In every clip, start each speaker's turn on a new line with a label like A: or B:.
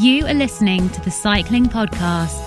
A: You are listening to the Cycling Podcast.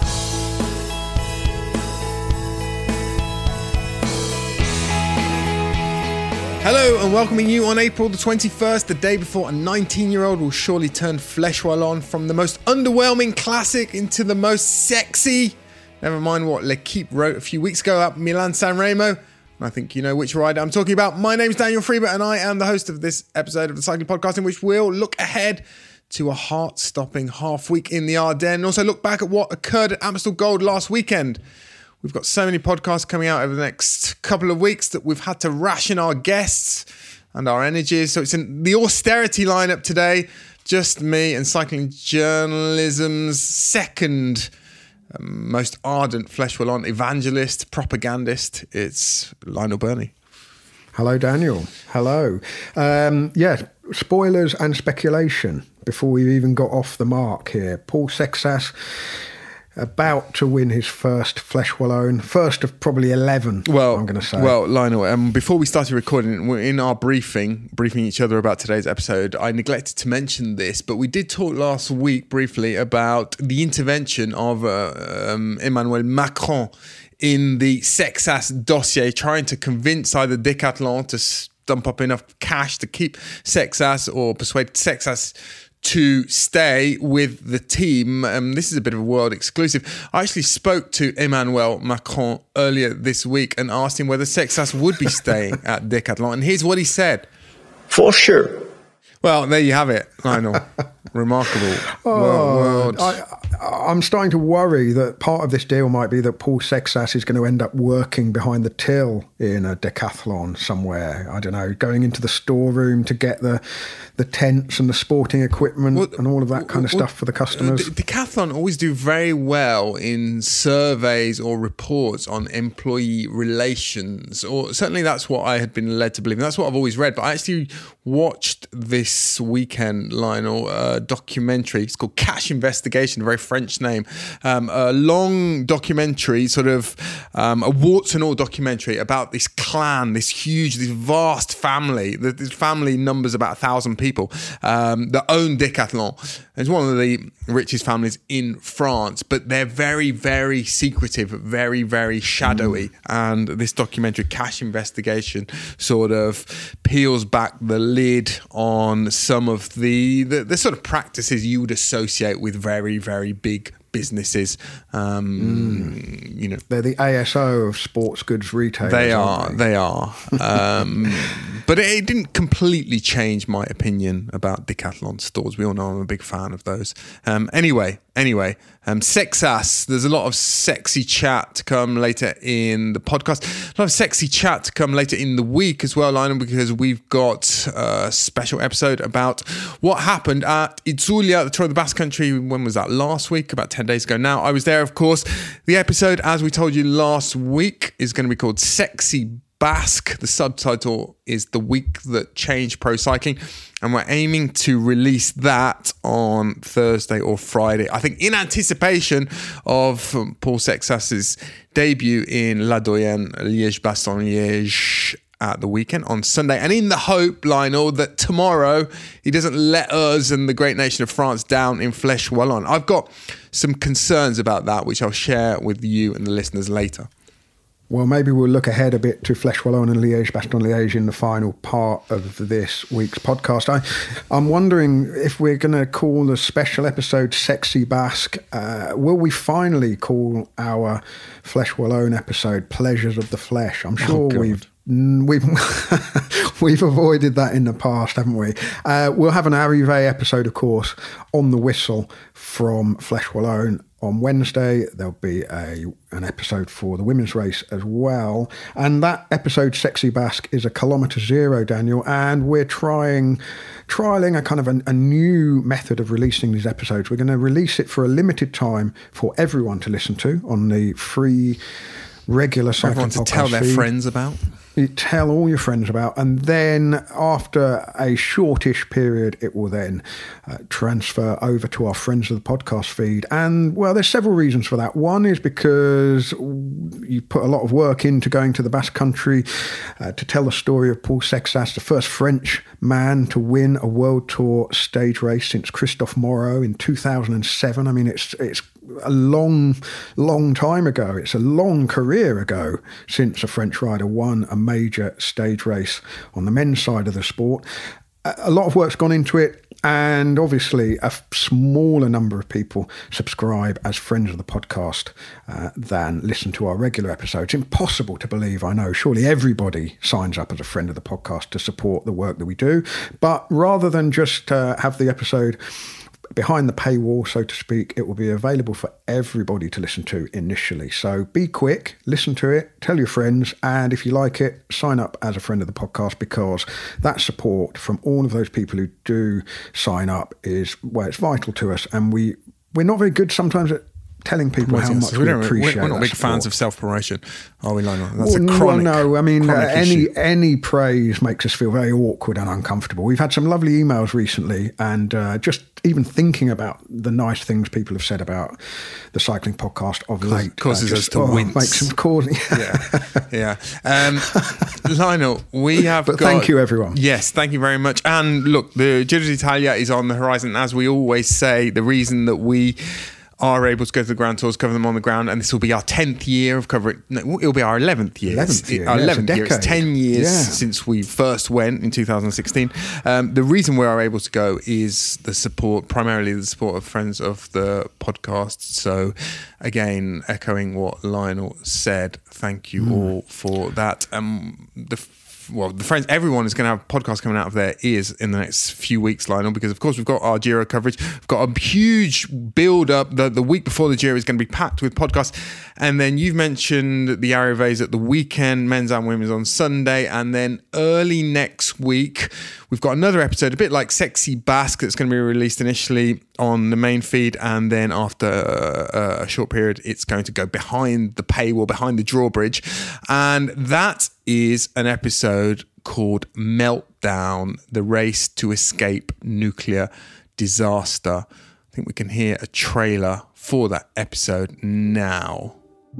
B: Hello and welcoming you on April the 21st, the day before a 19-year-old will surely turn Flèche Wallonne from the most underwhelming classic into the most sexy. Never mind what L'Equipe wrote a few weeks ago about Milan-San Remo. I think you know which rider I'm talking about. My name's Daniel Freebert and I am the host of this episode of the Cycling Podcast, in which we'll look ahead to a heart-stopping half week in the Ardennes and also look back at what occurred at Amstel Gold last weekend. We've got so many podcasts coming out over the next couple of weeks that we've had to ration our guests and our energies. So it's in the austerity lineup today. Just me and cycling journalism's second most ardent Flèche Wallonne evangelist, propagandist. It's Lionel Birnie.
C: Hello, Daniel. Hello. Spoilers and speculation before we even got off the mark here. Paul Sexas about to win his first Flèche Wallonne, first of probably 11, I'm going to say.
B: Well, Lionel, before we started recording, in our briefing each other about today's episode, I neglected to mention this, but we did talk last week briefly about the intervention of Emmanuel Macron in the Sexas dossier, trying to convince either Decathlon to stump up enough cash to keep Sexas or persuade Sexas to stay with the team. This is a bit of a world exclusive. I actually spoke to Emmanuel Macron earlier this week and asked him whether Sexas would be staying at Decathlon. And here's what he said.
D: For sure.
B: Well, there you have it, Lionel. Remarkable.
C: I'm starting to worry that part of this deal might be that Paul Sexas is going to end up working behind the till in a Decathlon somewhere. I don't know, going into the storeroom to get the tents and the sporting equipment and all of that kind of stuff for the customers.
B: Decathlon always do very well in surveys or reports on employee relations, or certainly that's what I had been led to believe. And that's what I've always read. But I actually watched this weekend, Lionel, a documentary. It's called Cash Investigation, a very French name. A long documentary, sort of a warts and all documentary about this clan, this vast family. This family numbers about 1,000 people that own Decathlon. It's one of the richest families in France, but they're very, very secretive, very, very shadowy. And this documentary, Cash Investigation, sort of peels back the lid on some of the sort of practices you would associate with very, very big businesses. You know,
C: they're the ASO of sports goods retailers.
B: They are. But it didn't completely change my opinion about Decathlon stores. We all know I'm a big fan of those. Anyway, Sexas, there's a lot of sexy chat to come later in the podcast. A lot of sexy chat to come later in the week as well, Lionel, because we've got a special episode about what happened at Itzulia, the Tour of the Basque Country. When was that? Last week, about 10 days ago now. I was there, of course. The episode, as we told you last week, is going to be called Sexy Basque. The subtitle is The Week That Changed Pro Cycling, and we're aiming to release that on Thursday or Friday, I think, in anticipation of Paul Sexas's debut in La Doyenne, Liège-Bastogne-Liège at the weekend on Sunday, and in the hope, Lionel, that tomorrow he doesn't let us and the great nation of France down in Flèche Wallonne. I've got some concerns about that, which I'll share with you and the listeners later.
C: Well, maybe we'll look ahead a bit to Flèche Wallonne and Liège-Bastogne-Liège in the final part of this week's podcast. I'm wondering if we're going to call the special episode Sexy Basque. Will we finally call our Flèche Wallonne episode Pleasures of the Flesh? I'm sure we've avoided that in the past, haven't we? We'll have an Arrivée episode, of course, on the whistle from Flèche Wallonne. On Wednesday, there'll be an episode for the women's race as well. And that episode, Sexy Basque, is a kilometre zero, Daniel. And we're trialing a kind of a new method of releasing these episodes. We're going to release it for a limited time for everyone to listen to on the free regular Cycling Podcast
B: Everyone to tell their friends about.
C: you tell all your friends about, and then after a shortish period, it will then transfer over to our Friends of the Podcast feed. And, well, there's several reasons for that. One is because you put a lot of work into going to the Basque Country to tell the story of Paul Sexas, the first French man to win a World Tour stage race since Christophe Moreau in 2007. I mean, it's a long time ago. It's a long career ago since a French rider won a major stage race on the men's side of the sport. A lot of work's gone into it, and obviously a smaller number of people subscribe as friends of the podcast than listen to our regular episodes. Impossible to believe, I know. Surely everybody signs up as a friend of the podcast to support the work that we do. But rather than just have the episode behind the paywall, so to speak, it will be available for everybody to listen to initially. So be quick, listen to it, tell your friends, and if you like it, sign up as a friend of the podcast, because that support from all of those people who do sign up is, well, it's vital to us. And we're not very good sometimes at telling people how much we appreciate.
B: We're not big fans of self-promotion, are we, Lionel? That's a chronic.
C: Well, no, I mean, any praise makes us feel very awkward and uncomfortable. We've had some lovely emails recently, and just even thinking about the nice things people have said about the cycling podcast of late
B: causes us to wince.
C: Makes them cause.
B: Yeah. Lionel, we have.
C: But thank you, everyone.
B: Yes, thank you very much. And look, the Giro d'Italia is on the horizon. As we always say, the reason that we are able to go to the Grand Tours, cover them on the ground, and this will be our 10th year of covering. No, it'll be our 11th year.
C: 11th year.
B: Our 11th year. It's 10 years since we first went in 2016. The reason we are able to go is the support, primarily the support of friends of the podcast. So, again, echoing what Lionel said, thank you all for that. The friends, everyone is going to have podcasts coming out of their ears in the next few weeks, Lionel, because of course we've got our Giro coverage. We've got a huge build up. The week before the Giro is going to be packed with podcasts. And then you've mentioned the Arrivées at the weekend, men's and women's on Sunday. And then early next week, we've got another episode, a bit like Sexy Basque, that's going to be released initially on the main feed. And then after a short period, it's going to go behind the paywall, behind the drawbridge. And that is an episode called Meltdown, the race to escape nuclear disaster. I think we can hear a trailer for that episode now.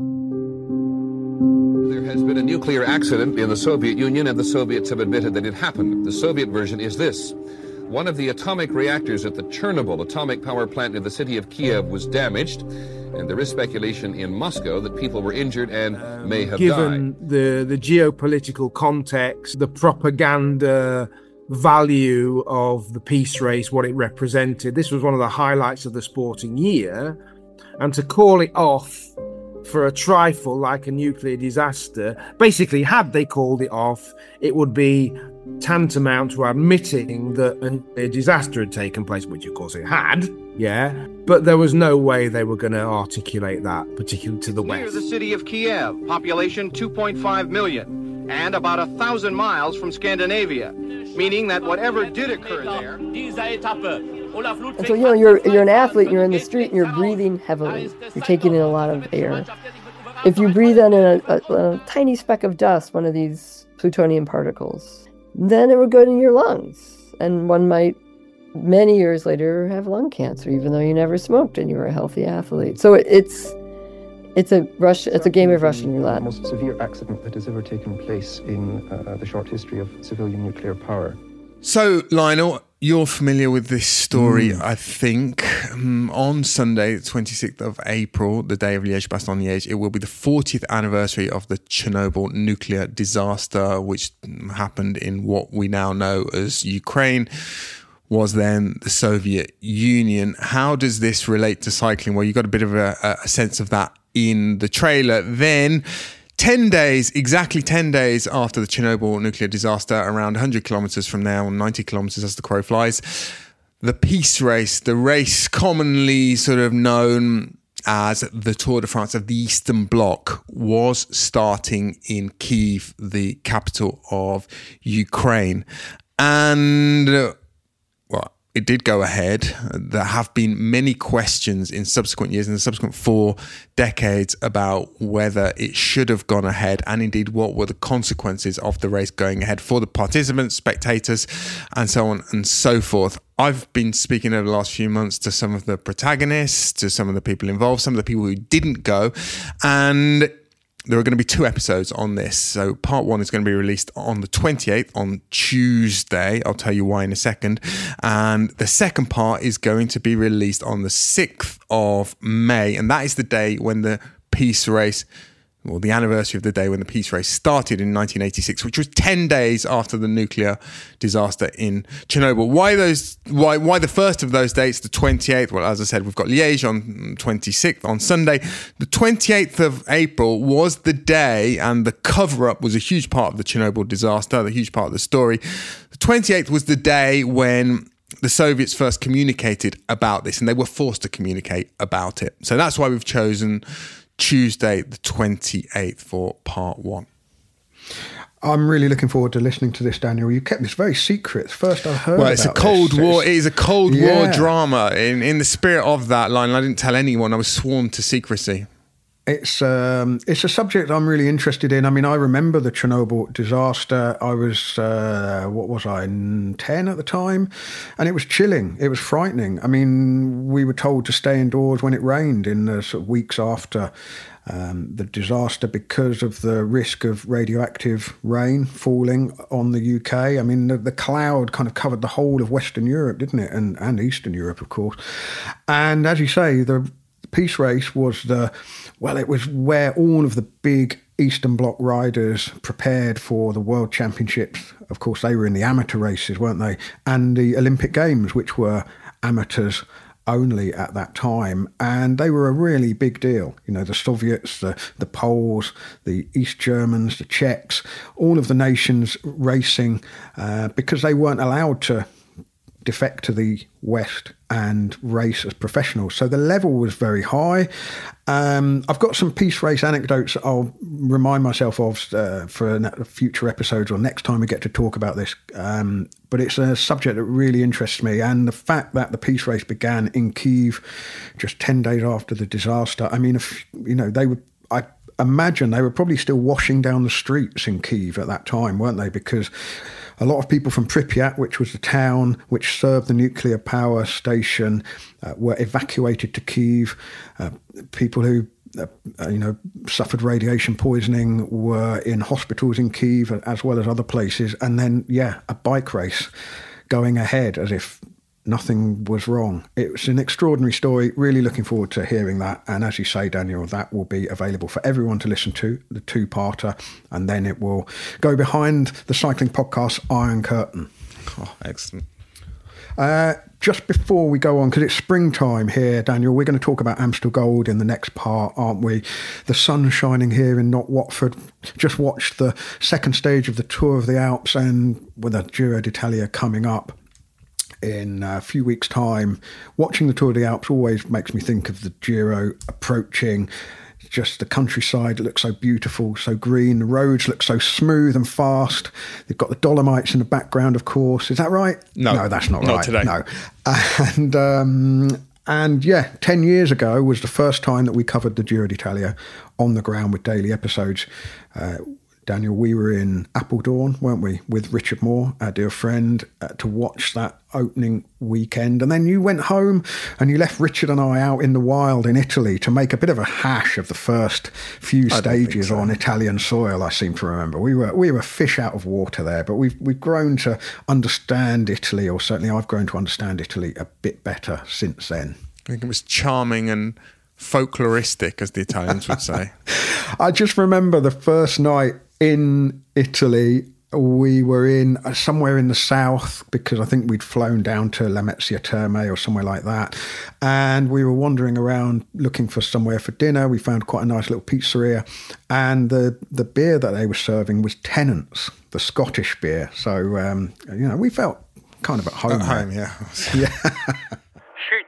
D: There has been a nuclear accident in the Soviet Union, and the Soviets have admitted that it happened. The Soviet version is this. One of the atomic reactors at the Chernobyl atomic power plant in the city of Kiev was damaged, and there is speculation in Moscow that people were injured and may have died.
E: Given the geopolitical context, the propaganda value of the peace race, what it represented, this was one of the highlights of the sporting year. And to call it off for a trifle like a nuclear disaster, basically, had they called it off, it would be tantamount to admitting that a disaster had taken place, which of course it had, but there was no way they were going to articulate that, particularly to the west.
F: Near the city of Kiev, population 2.5 million, and about 1,000 miles from Scandinavia, meaning that whatever did occur there...
G: And so, you're an athlete, you're in the street, and you're breathing heavily. You're taking in a lot of air. If you breathe in a tiny speck of dust, one of these plutonium particles, then it would go to your lungs. And one might, many years later, have lung cancer, even though you never smoked and you were a healthy athlete. So it's a game of Russian roulette.
H: The most severe accident that has ever taken place in the short history of civilian nuclear power.
B: So, Lionel, you're familiar with this story, I think. On Sunday, the 26th of April, the day of Liège-Bastogne-Liège, it will be the 40th anniversary of the Chernobyl nuclear disaster, which happened in what we now know as Ukraine, was then the Soviet Union. How does this relate to cycling? Well, you got a bit of a sense of that in the trailer. Then, exactly 10 days after the Chernobyl nuclear disaster, around 100 kilometers from now, 90 kilometers as the crow flies, the peace race, the race commonly sort of known as the Tour de France of the Eastern Bloc, was starting in Kyiv, the capital of Ukraine. And, well, it did go ahead. There have been many questions in subsequent years, in the subsequent 4 decades, about whether it should have gone ahead, and indeed what were the consequences of the race going ahead for the participants, spectators, and so on and so forth. I've been speaking over the last few months to some of the protagonists, to some of the people involved, some of the people who didn't go, and there are going to be 2 episodes on this. So part 1 is going to be released on the 28th, on Tuesday. I'll tell you why in a second. And the second part is going to be released on the 6th of May. And that is the day when the peace race, or the anniversary of the day when the peace race started in 1986, which was 10 days after the nuclear disaster in Chernobyl. Why the first of those dates, the 28th? Well, as I said, we've got Liège on 26th, on Sunday. The 28th of April was the day, and the cover-up was a huge part of the Chernobyl disaster, a huge part of the story. The 28th was the day when the Soviets first communicated about this, and they were forced to communicate about it. So that's why we've chosen Tuesday, the 28th, for part 1.
C: I'm really looking forward to listening to this, Daniel. You kept this very secret. First I heard
B: Well, it's a
C: about
B: Cold
C: this.
B: War. It is a Cold War drama. In the spirit of that line, I didn't tell anyone. I was sworn to secrecy.
C: It's a subject I'm really interested in. I mean, I remember the Chernobyl disaster. I was, 10 at the time? And it was chilling. It was frightening. I mean, we were told to stay indoors when it rained in the sort of weeks after the disaster because of the risk of radioactive rain falling on the UK. I mean, the cloud kind of covered the whole of Western Europe, didn't it? And Eastern Europe, of course. And as you say, the peace race was it was where all of the big Eastern Bloc riders prepared for the World Championships. Of course, they were in the amateur races, weren't they? And the Olympic Games, which were amateurs only at that time. And they were a really big deal. You know, the Soviets, the Poles, the East Germans, the Czechs, all of the nations racing because they weren't allowed to defect to the West and race as professionals. So the level was very high. I've got some peace race anecdotes I'll remind myself of for future episodes or next time we get to talk about this. But it's a subject that really interests me. And the fact that the peace race began in Kyiv just 10 days after the disaster, I mean, I imagine they were probably still washing down the streets in Kyiv at that time, weren't they? Because a lot of people from Pripyat, which was the town which served the nuclear power station, were evacuated to Kyiv. People who, suffered radiation poisoning were in hospitals in Kyiv as well as other places. And then, a bike race going ahead as if nothing was wrong. It's an extraordinary story. Really looking forward to hearing that. And as you say, Daniel, that will be available for everyone to listen to, the 2-parter, and then it will go behind the cycling podcast Iron Curtain.
B: Oh, excellent.
C: Just before we go on, because it's springtime here, Daniel, we're going to talk about Amstel Gold in the next part, aren't we? The sun's shining here in Not Watford. Just watched the second stage of the Tour of the Alps, and with the Giro d'Italia coming up in a few weeks' time. Watching the Tour of the Alps always makes me think of the Giro approaching. Just the countryside looks so beautiful, so green. The roads look so smooth and fast. They've got the Dolomites in the background, of course. Is that right?
B: No,
C: that's not right.
B: Not today.
C: No. And 10 years ago was the first time that we covered the Giro d'Italia on the ground with daily episodes. Daniel, we were in Apeldoorn, weren't we, with Richard Moore, our dear friend, to watch that opening weekend. And then you went home and you left Richard and I out in the wild in Italy to make a bit of a hash of the first few stages on Italian soil, I seem to remember. We were fish out of water there, but we've grown to understand Italy, or certainly I've grown to understand Italy a bit better since then.
B: I think it was charming and folkloristic, as the Italians would say.
C: I just remember the first night in Italy. We were in somewhere in the south because I think we'd flown down to Lamezia Terme or somewhere like that. And we were wandering around looking for somewhere for dinner. We found quite a nice little pizzeria. And the beer that they were serving was Tennent's, the Scottish beer. So, we felt kind of at home.
B: At home, yeah.
C: Yeah.
I: Chut,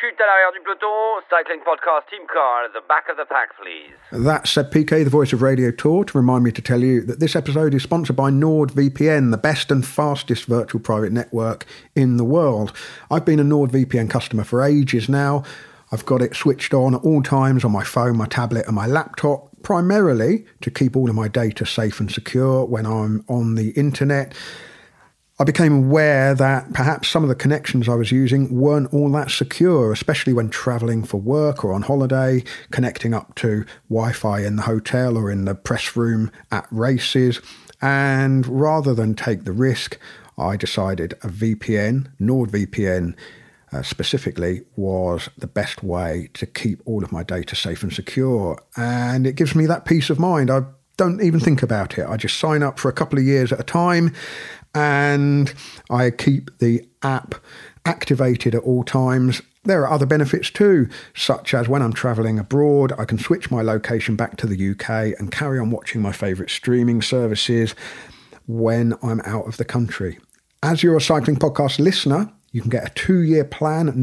I: chute à l'arrière du peloton. Cycling Podcast Team Car at the back of the pack, please.
C: That's Seb PK, the voice of Radio Tour, to remind me to tell you that this episode is sponsored by NordVPN, the best and fastest virtual private network in the world. I've been a NordVPN customer for ages now. I've got it switched on at all times on my phone, my tablet and my laptop, primarily to keep all of my data safe and secure when I'm on the internet. I became aware that perhaps some of the connections I was using weren't all that secure, especially when travelling for work or on holiday, connecting up to Wi-Fi in the hotel or in the press room at races. And rather than take the risk, I decided a VPN, NordVPN specifically, was the best way to keep all of my data safe and secure. And it gives me that peace of mind. I don't even think about it. I just sign up for a couple of years at a time, and I keep the app activated at all times. There are other benefits too, such as when I'm travelling abroad, I can switch my location back to the UK and carry on watching my favourite streaming services when I'm out of the country. As you're a Cycling Podcast listener, you can get a 2-year plan at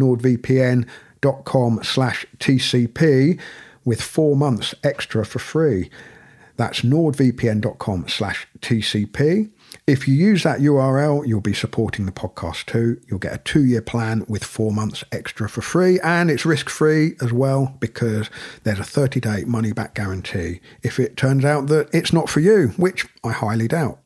C: nordvpn.com/TCP with 4 months extra for free. That's nordvpn.com/TCP. If you use that URL, you'll be supporting the podcast too. You'll get a 2-year plan with 4 months extra for free, and it's risk-free as well because there's a 30-day money-back guarantee if it turns out that it's not for you, which I highly doubt.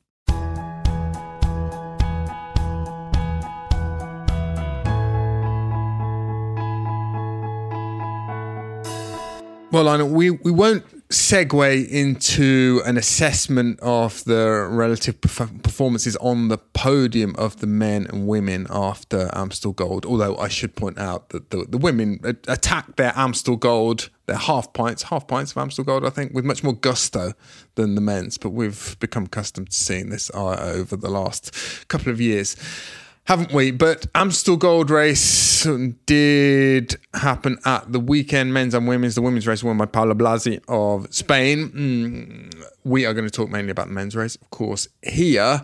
B: Well, Lionel, we won't segue into an assessment of the relative performances on the podium of the men and women after Amstel Gold, although I should point out that the women attacked their Amstel Gold, their half pints of Amstel Gold, I think, with much more gusto than the men's, but we've become accustomed to seeing this over the last couple of years, haven't we? But Amstel Gold race did happen at the weekend, men's and women's. The women's race won by Paula Blasi of Spain. We are going to talk mainly about the men's race, of course, here.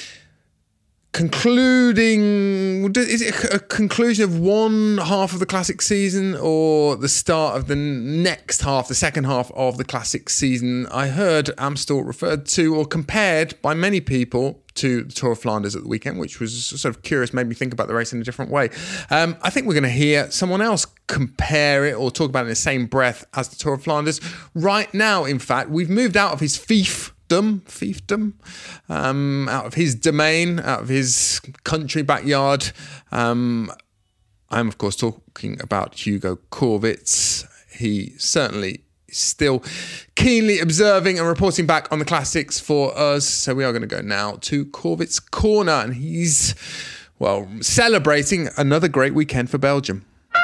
B: Concluding, is it a conclusion of one half of the classic season or the start of the next half, the second half of the classic season? I heard Amstel referred to or compared by many people to the Tour of Flanders at the weekend, which was sort of curious, made me think about the race in a different way. I think we're going to hear someone else compare it or talk about it in the same breath as the Tour of Flanders. Right now, in fact, we've moved out of his fiefdom, out of his domain, out of his country backyard. I'm, of course, talking about Hugo Corwitz. He certainly still keenly observing and reporting back on the classics for us. So we are going to go now to Corwitz Corner, and he's, well, celebrating another great weekend for Belgium.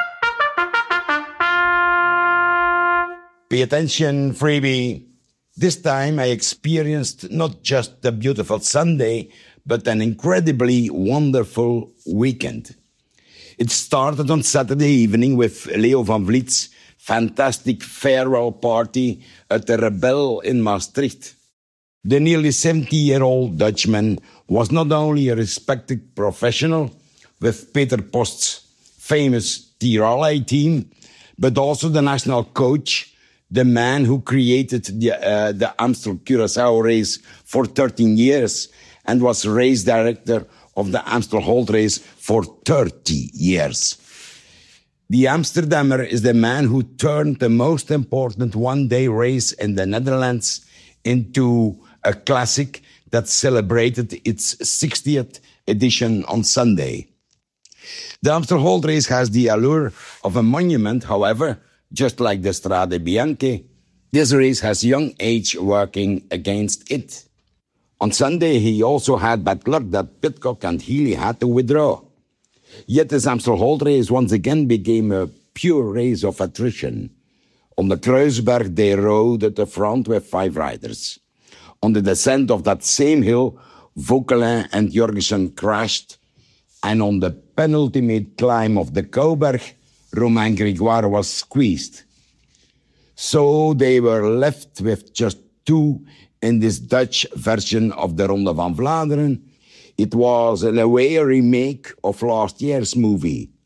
J: Pay attention, freebie. This time I experienced not just a beautiful Sunday, but an incredibly wonderful weekend. It started on Saturday evening with Leo van Vliet's fantastic farewell party at the Rebel in Maastricht. The nearly 70-year-old Dutchman was not only a respected professional with Peter Post's famous Tirale team, but also the national coach, the man who created the Amstel Curaçao race for 13 years and was race director of the Amstel Gold race for 30 years. The Amsterdammer is the man who turned the most important one-day race in the Netherlands into a classic that celebrated its 60th edition on Sunday. The Amstel Gold race has the allure of a monument, however, just like the Strade Bianche, this race has young age working against it. On Sunday, he also had bad luck that Pidcock and Healy had to withdraw. Yet this Amstel Gold race once again became a pure race of attrition. On the Kruisberg, they rode at the front with 5 riders. On the descent of that same hill, Vauquelin and Jorgensen crashed. And on the penultimate climb of the Kouberg, Romain Grégoire was squeezed. So they were left with just 2 in this Dutch version of the Ronde van Vlaanderen. It was in a way a remake of last year's movie.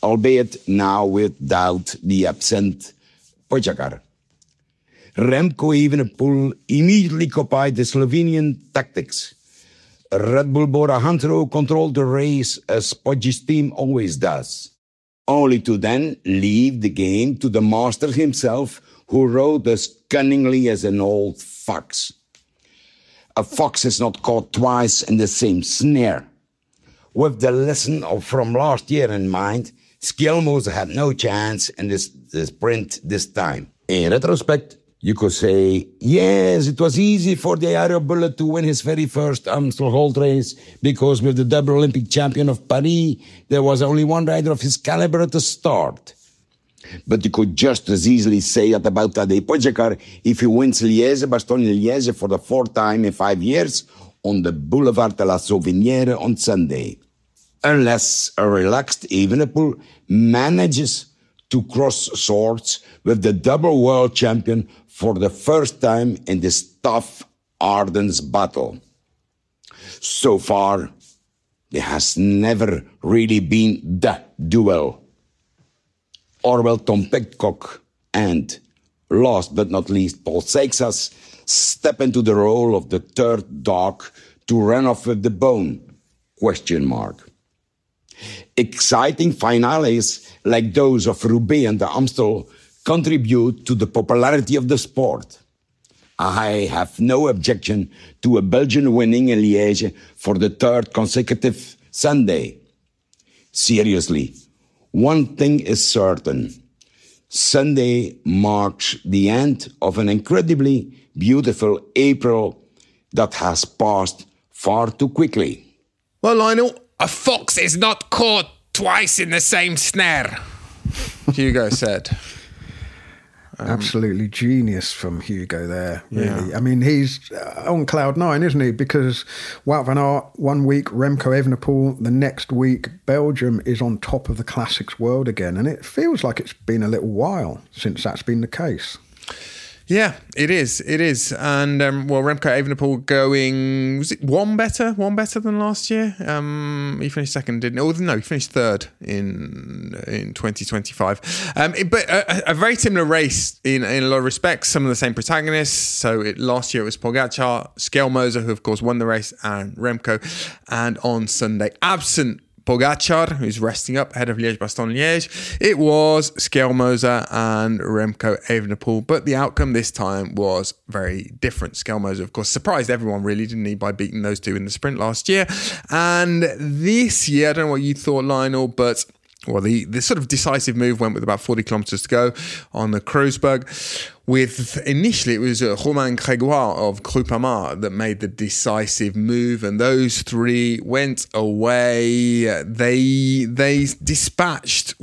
J: albeit now without the absent Pogačar. Remco Evenepoel immediately copied the Slovenian tactics. Red Bull Bora Hansgrohe controlled the race as Poggi's team always does, only to then leave the game to the master himself, who rode as cunningly as an old fox. A fox is not caught twice in the same snare. With the lesson from last year in mind, Skjelmose had no chance in the sprint this time. In retrospect, you could say, yes, it was easy for the Aero Bullet to win his very first Amstel Gold race, because with the double Olympic champion of Paris, there was only one rider of his caliber at the start. But you could just as easily say that about Tadej Pogačar if he wins Liège-Bastogne-Liège for the 4th time in 5 years on the Boulevard de la Sauvenière on Sunday. Unless a relaxed Evenepoel manages to cross swords with the double world champion for the first time in this tough Ardennes battle. So far, there has never really been the duel. Or will Tom Pidcock and, last but not least, Paul Seixas step into the role of the third dog to run off with the bone? Exciting finales like those of Roubaix and the Amstel contribute to the popularity of the sport. I have no objection to a Belgian winning in Liège for the 3rd consecutive Sunday. Seriously, one thing is certain. Sunday marks the end of an incredibly beautiful April that has passed far too quickly.
B: Well, Lionel, a fox is not caught twice in the same snare, Hugo said.
C: Absolutely genius from Hugo there, really. Yeah. I mean, he's on cloud 9, isn't he? Because Wout van Aert, 1 week, Remco Evenepoel, the next week, Belgium is on top of the classics world again. And it feels like it's been a little while since that's been the case.
B: Yeah, it is. It is. And, Remco Evenepoel going, was it one better than last year? He finished second, didn't he? Oh, no, he finished third in 2025. But a very similar race in a lot of respects, some of the same protagonists. So last year it was Pogačar, Skjelmose, who of course won the race, and Remco. And on Sunday, absent Pogačar, who's resting up ahead of Liège-Bastogne-Liège. It was Skjelmose and Remco Evenepoel, but the outcome this time was very different. Skjelmose, of course, surprised everyone really, didn't he, by beating those two in the sprint last year. And this year, I don't know what you thought, Lionel, but the sort of decisive move went with about 40 kilometres to go on the Kreuzberg. Initially, it was Romain Grégoire of Groupama that made the decisive move, and those three went away. They dispatched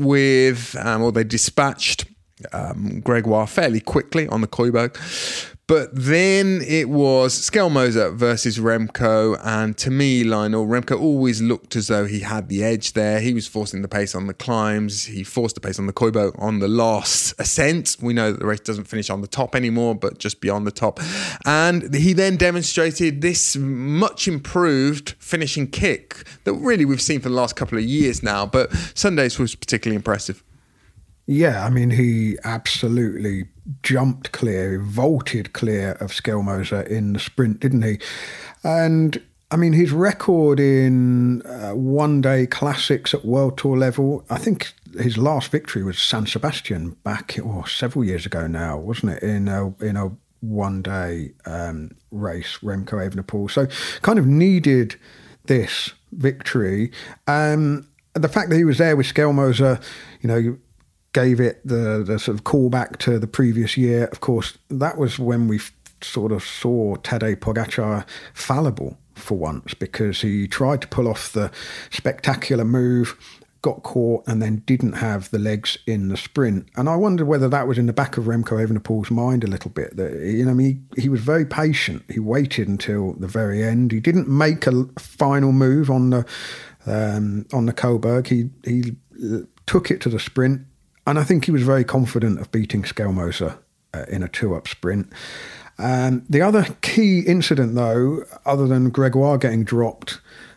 B: Grégoire fairly quickly on the Keuberg. But then it was Skjelmose versus Remco, and to me, Lionel, Remco always looked as though he had the edge there. He was forcing the pace on the climbs. He forced the pace on the Keuberg on the last ascent. We know that the race doesn't finish on the top anymore, but just beyond the top. And he then demonstrated this much improved finishing kick that really we've seen for the last couple of years now, but Sunday's was particularly impressive.
C: Yeah, I mean, he absolutely jumped clear, vaulted clear of Skjelmose in the sprint, didn't he? And, I mean, his record in one-day classics at World Tour level, I think his last victory was San Sebastian back several years ago now, wasn't it, in a one-day race, Remco Evenepoel. So kind of needed this victory. The fact that he was there with Skjelmose, gave it the sort of callback to the previous year. Of course, that was when we sort of saw Tadej Pogačar fallible for once, because he tried to pull off the spectacular move, got caught, and then didn't have the legs in the sprint. And I wondered whether that was in the back of Remco Evenepoel's mind a little bit. That he was very patient. He waited until the very end. He didn't make a final move on the Keuberg. He took it to the sprint. And I think he was very confident of beating Skjelmose in a two-up sprint. The other key incident, though, other than Grégoire getting dropped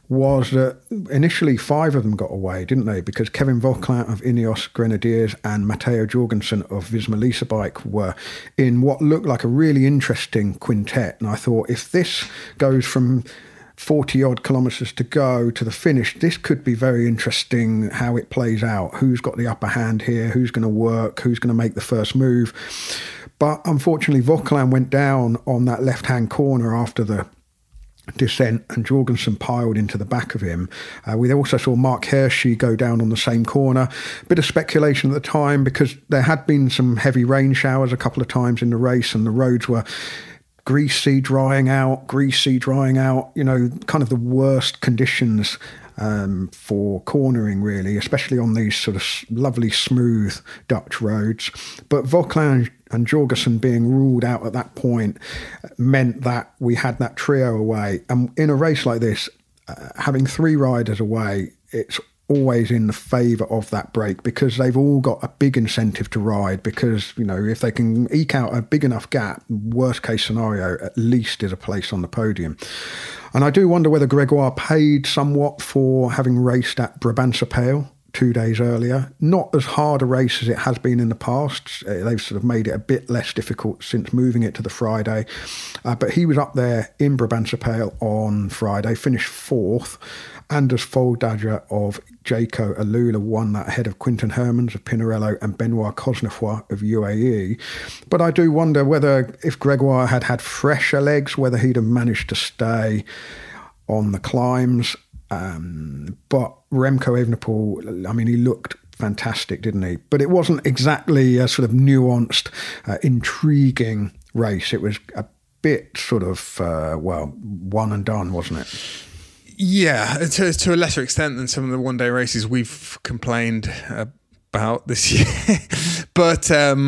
C: was that initially 5 of them got away, didn't they? Because Kevin Vauquelin of Ineos Grenadiers and Matteo Jorgensen of Visma Lease Bike were in what looked like a really interesting quintet. And I thought, if this goes from 40-odd kilometres to go to the finish, this could be very interesting how it plays out. Who's got the upper hand here? Who's going to work? Who's going to make the first move? But unfortunately, Vauquelin went down on that left-hand corner after the descent, and Jorgensen piled into the back of him. We also saw Mark Hirschi go down on the same corner. A bit of speculation at the time because there had been some heavy rain showers a couple of times in the race, and the roads were greasy, drying out, you know, kind of the worst conditions for cornering, really, especially on these sort of lovely smooth Dutch roads. But Vauquelin and Jorgensen being ruled out at that point meant that we had that trio away. And in a race like this, having 3 riders away, it's always in the favour of that break, because they've all got a big incentive to ride, because, you know, if they can eke out a big enough gap, worst case scenario, at least is a place on the podium. And I do wonder whether Gregoire paid somewhat for having raced at Brabantse Pijl 2 days earlier. Not as hard a race as it has been in the past. They've sort of made it a bit less difficult since moving it to the Friday. But he was up there in Brabantse Pijl on Friday, finished 4th. Anders Foldager of Jayco Alula won that ahead of Quinten Hermans of Pinarello and Benoit Cosnefroy of UAE. But I do wonder whether, if Gregoire had had fresher legs, whether he'd have managed to stay on the climbs. But Remco Evenepoel, I mean, he looked fantastic, didn't he? But it wasn't exactly a sort of nuanced, intriguing race. It was a bit sort of, one and done, wasn't it?
B: Yeah, to a lesser extent than some of the one-day races we've complained about this year. But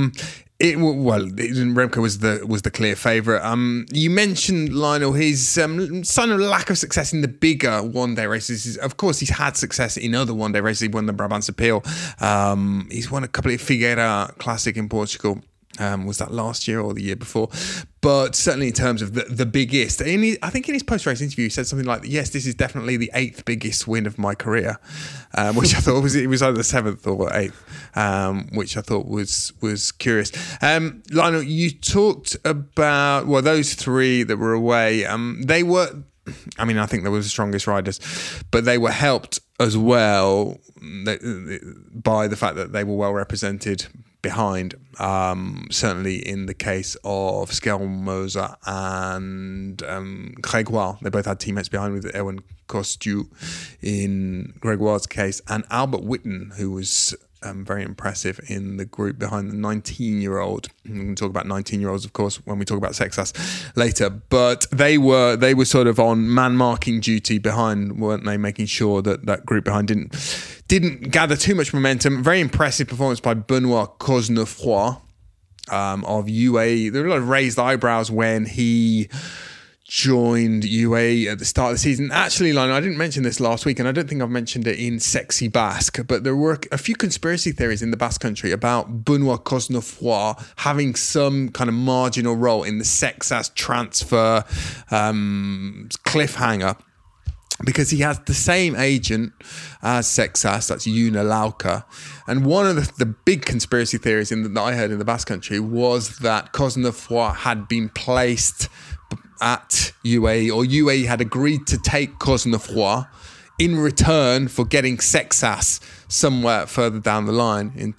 B: Remco was the clear favourite. You mentioned, Lionel, his sign of lack of success in the bigger one-day races. Of course, he's had success in other one-day races. He won the Brabantse Pijl. He's won a couple of Figueira Classic in Portugal. Was that last year or the year before? But certainly in terms of the biggest, I think in his post-race interview, he said something like, yes, this is definitely the 8th biggest win of my career, which I thought it was either the 7th or 8th, which I thought was curious. Lionel, you talked about, those 3 that were away. They were, I mean, I think they were the strongest riders, but they were helped as well by the fact that they were well represented behind, certainly in the case of Skelmoser and Gregoire. They both had teammates behind, with Erwin Kostu in Gregoire's case, and Albert Witten, who was very impressive in the group behind the 19-year-old. We're going to talk about 19-year-olds, of course, when we talk about Sexas later. But they were sort of on man-marking duty behind, weren't they? Making sure that group behind didn't gather too much momentum. Very impressive performance by Benoit Cosnefroy of UAE. There were a lot of raised eyebrows when he joined UAE at the start of the season. Actually, Lionel, I didn't mention this last week, and I don't think I've mentioned it in Sexy Basque, but there were a few conspiracy theories in the Basque Country about Benoit Cosnefroy having some kind of marginal role in the Sexas transfer cliffhanger, because he has the same agent as Sexas, that's Una Lauka. And one of the big conspiracy theories that I heard in the Basque Country was that Cosnefroy had been placed at UAE, or UAE had agreed to take Cosnefroy in return for getting Sexas somewhere further down the line in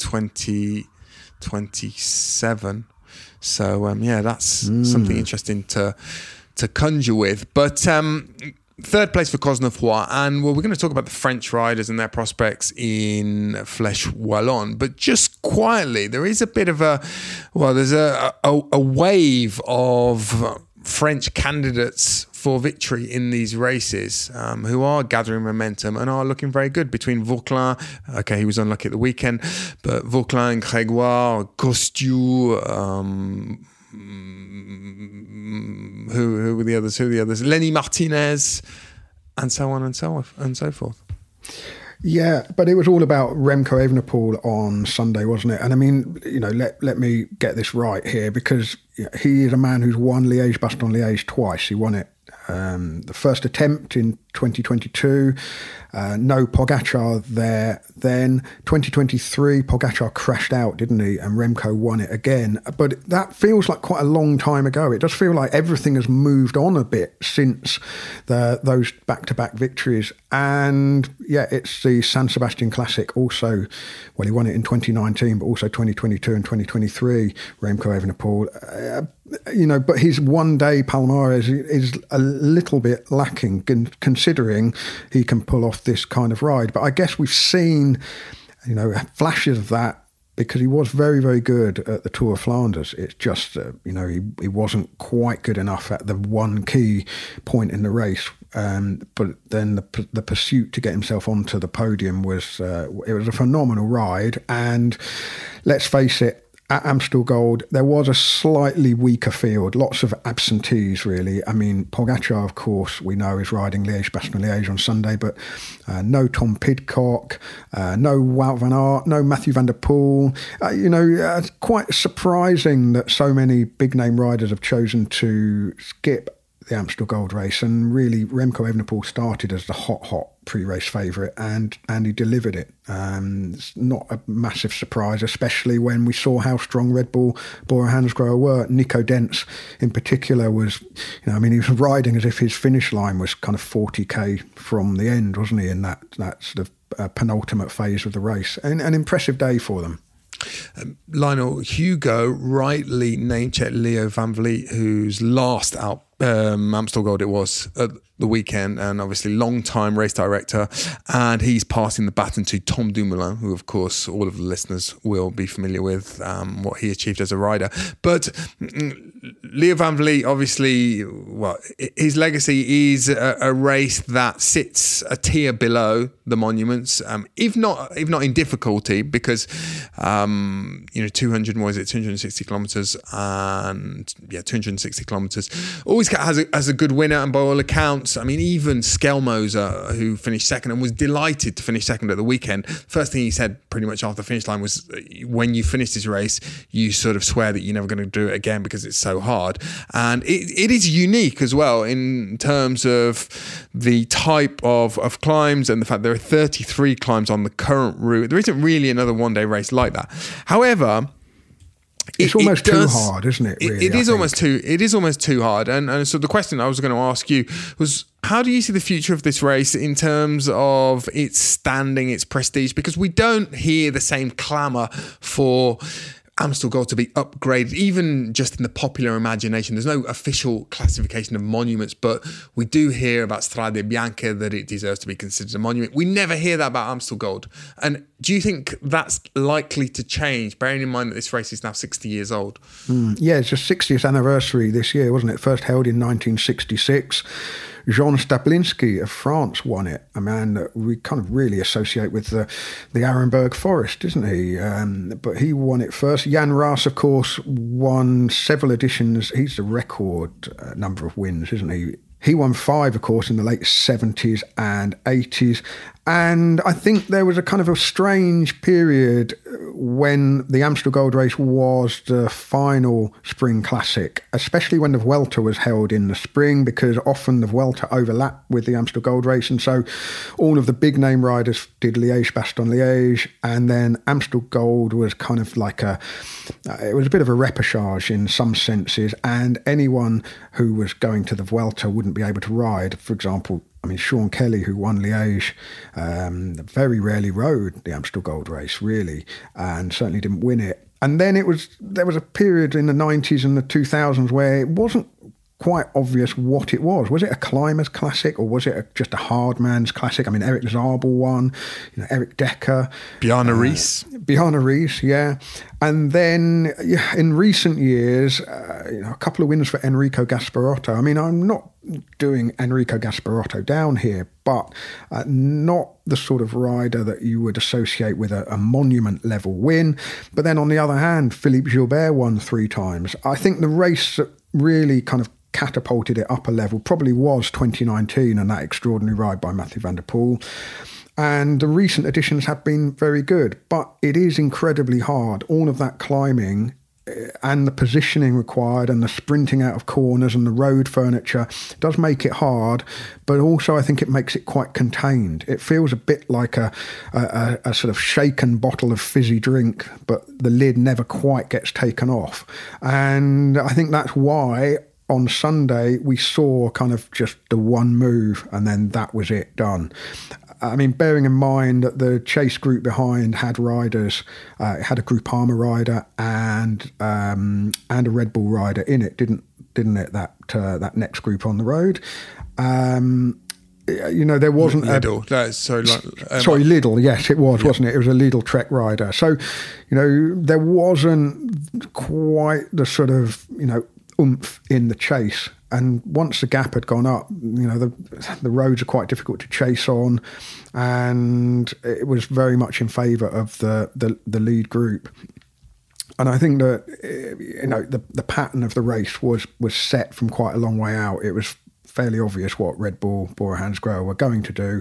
B: 2027. So that's something interesting to conjure with. But third place for Cosnefroy, and we're going to talk about the French riders and their prospects in Flèche Wallonne. But just quietly, there is a bit of there's a wave of French candidates for victory in these races, who are gathering momentum and are looking very good. Between Vauquelin, he was unlucky at the weekend, but Vauquelin, Gregoire, Kostu, who were the others? Lenny Martinez, and so on and so forth.
C: Yeah, but it was all about Remco Evenepoel on Sunday, wasn't it? And I mean, let me get this right here, because he is a man who's won Liège-Bastogne-Liège twice. He won it The first attempt in 2022, no Pogačar there then. 2023, Pogačar crashed out, didn't he? And Remco won it again. But that feels like quite a long time ago. It does feel like everything has moved on a bit since those back-to-back victories. And yeah, it's the San Sebastian Classic also. Well, he won it in 2019, but also 2022 and 2023, Remco Evenepoel. But his one-day Palmares is a little bit lacking, considering he can pull off this kind of ride. But I guess we've seen, flashes of that because he was very, very good at the Tour of Flanders. It's just, he wasn't quite good enough at the one key point in the race. But then the pursuit to get himself onto the podium was a phenomenal ride. And let's face it, at Amstel Gold, there was a slightly weaker field, lots of absentees, really. I mean, Pogačar, of course, we know is riding Liège-Bastogne-Liège on Sunday, but no Tom Pidcock, no Wout van Aert, no Mathieu van der Poel. It's quite surprising that so many big-name riders have chosen to skip the Amstel Gold race, and really Remco Evenepoel started as the hot pre-race favourite, and he delivered it. It's not a massive surprise, especially when we saw how strong Red Bull Bora Hansgrohe were. Nico Dents in particular was, he was riding as if his finish line was kind of 40k from the end, wasn't he, in that sort of penultimate phase of the race. An impressive day for them.
B: Lionel, Hugo rightly name-checked Leo Van Vliet, whose last Amstel Gold it was at the weekend, and obviously long-time race director, and he's passing the baton to Tom Dumoulin, who of course all of the listeners will be familiar with what he achieved as a rider. But Leo Van Vliet, obviously, his legacy is a race that sits a tier below the monuments, if not in difficulty, because 260 kilometers, and 260 kilometers always has a good winner, and by all accounts, I mean, even Skelmoser, who finished second and was delighted to finish second at the weekend, first thing he said pretty much after the finish line was, when you finish this race, you sort of swear that you're never going to do it again because it's so hard. And it is unique as well in terms of the type of climbs and the fact there are 33 climbs on the current route. There isn't really another one-day race like that. However,
C: it's almost too hard, isn't it? Really,
B: it is almost too hard. And so the question I was going to ask you was, how do you see the future of this race in terms of its standing, its prestige? Because we don't hear the same clamour for Amstel Gold to be upgraded, even just in the popular imagination. There's no official classification of monuments, but we do hear about Strade Bianche, that it deserves to be considered a monument. We never hear that about Amstel Gold. And do you think that's likely to change, bearing in mind that this race is now 60 years old?
C: Yeah, it's the 60th anniversary this year, wasn't it? First held in 1966. Jean Stablinski of France won it, a man that we kind of really associate with the Arenberg Forest, isn't he? But he won it first. Jan Raas, of course, won several editions. He's the record number of wins, isn't he? He won 5, of course, in the late 70s and 80s. And I think there was a kind of a strange period when the Amstel Gold Race was the final spring classic, especially when the Vuelta was held in the spring, because often the Vuelta overlapped with the Amstel Gold Race. And so all of the big name riders did Liège-Bastogne-Liège, and then Amstel Gold was kind of like it was a bit of a repechage in some senses, and anyone who was going to the Vuelta wouldn't be able to ride. For example, Sean Kelly, who won Liège, very rarely rode the Amstel Gold Race, really, and certainly didn't win it. And then there was a period in the 90s and the 2000s where it wasn't quite obvious what it was. Was it a climbers classic, or was it just a hard man's classic? Eric Zabel won, Eric Decker. Bjarne Riis, yeah. And then in recent years, a couple of wins for Enrico Gasparotto. I'm not doing Enrico Gasparotto down here, but not the sort of rider that you would associate with a monument level win. But then on the other hand, Philippe Gilbert won 3 times. I think the race that really kind of catapulted it up a level probably was 2019 and that extraordinary ride by Mathieu van der Poel. And the recent editions have been very good, but it is incredibly hard. All of that climbing and the positioning required and the sprinting out of corners and the road furniture does make it hard, but also I think it makes it quite contained. It feels a bit like a sort of shaken bottle of fizzy drink, but the lid never quite gets taken off. And I think that's why on Sunday we saw kind of just the one move and then that was it, done. I mean, bearing in mind that the chase group behind had riders, it had a Groupama rider and a Red Bull rider in it, didn't it? That next group on the road. You know, there wasn't
B: Lidl.
C: Sorry, Lidl. Yes, it was, wasn't it? It was a Lidl Trek rider. So, you know, there wasn't quite the sort of, you know, oomph in the chase. And once the gap had gone up, you know, the roads are quite difficult to chase on, and it was very much in favour of the lead group. And I think that, you know, the pattern of the race was set from quite a long way out. It was fairly obvious what Red Bull, Bora Hansgrohe were going to do,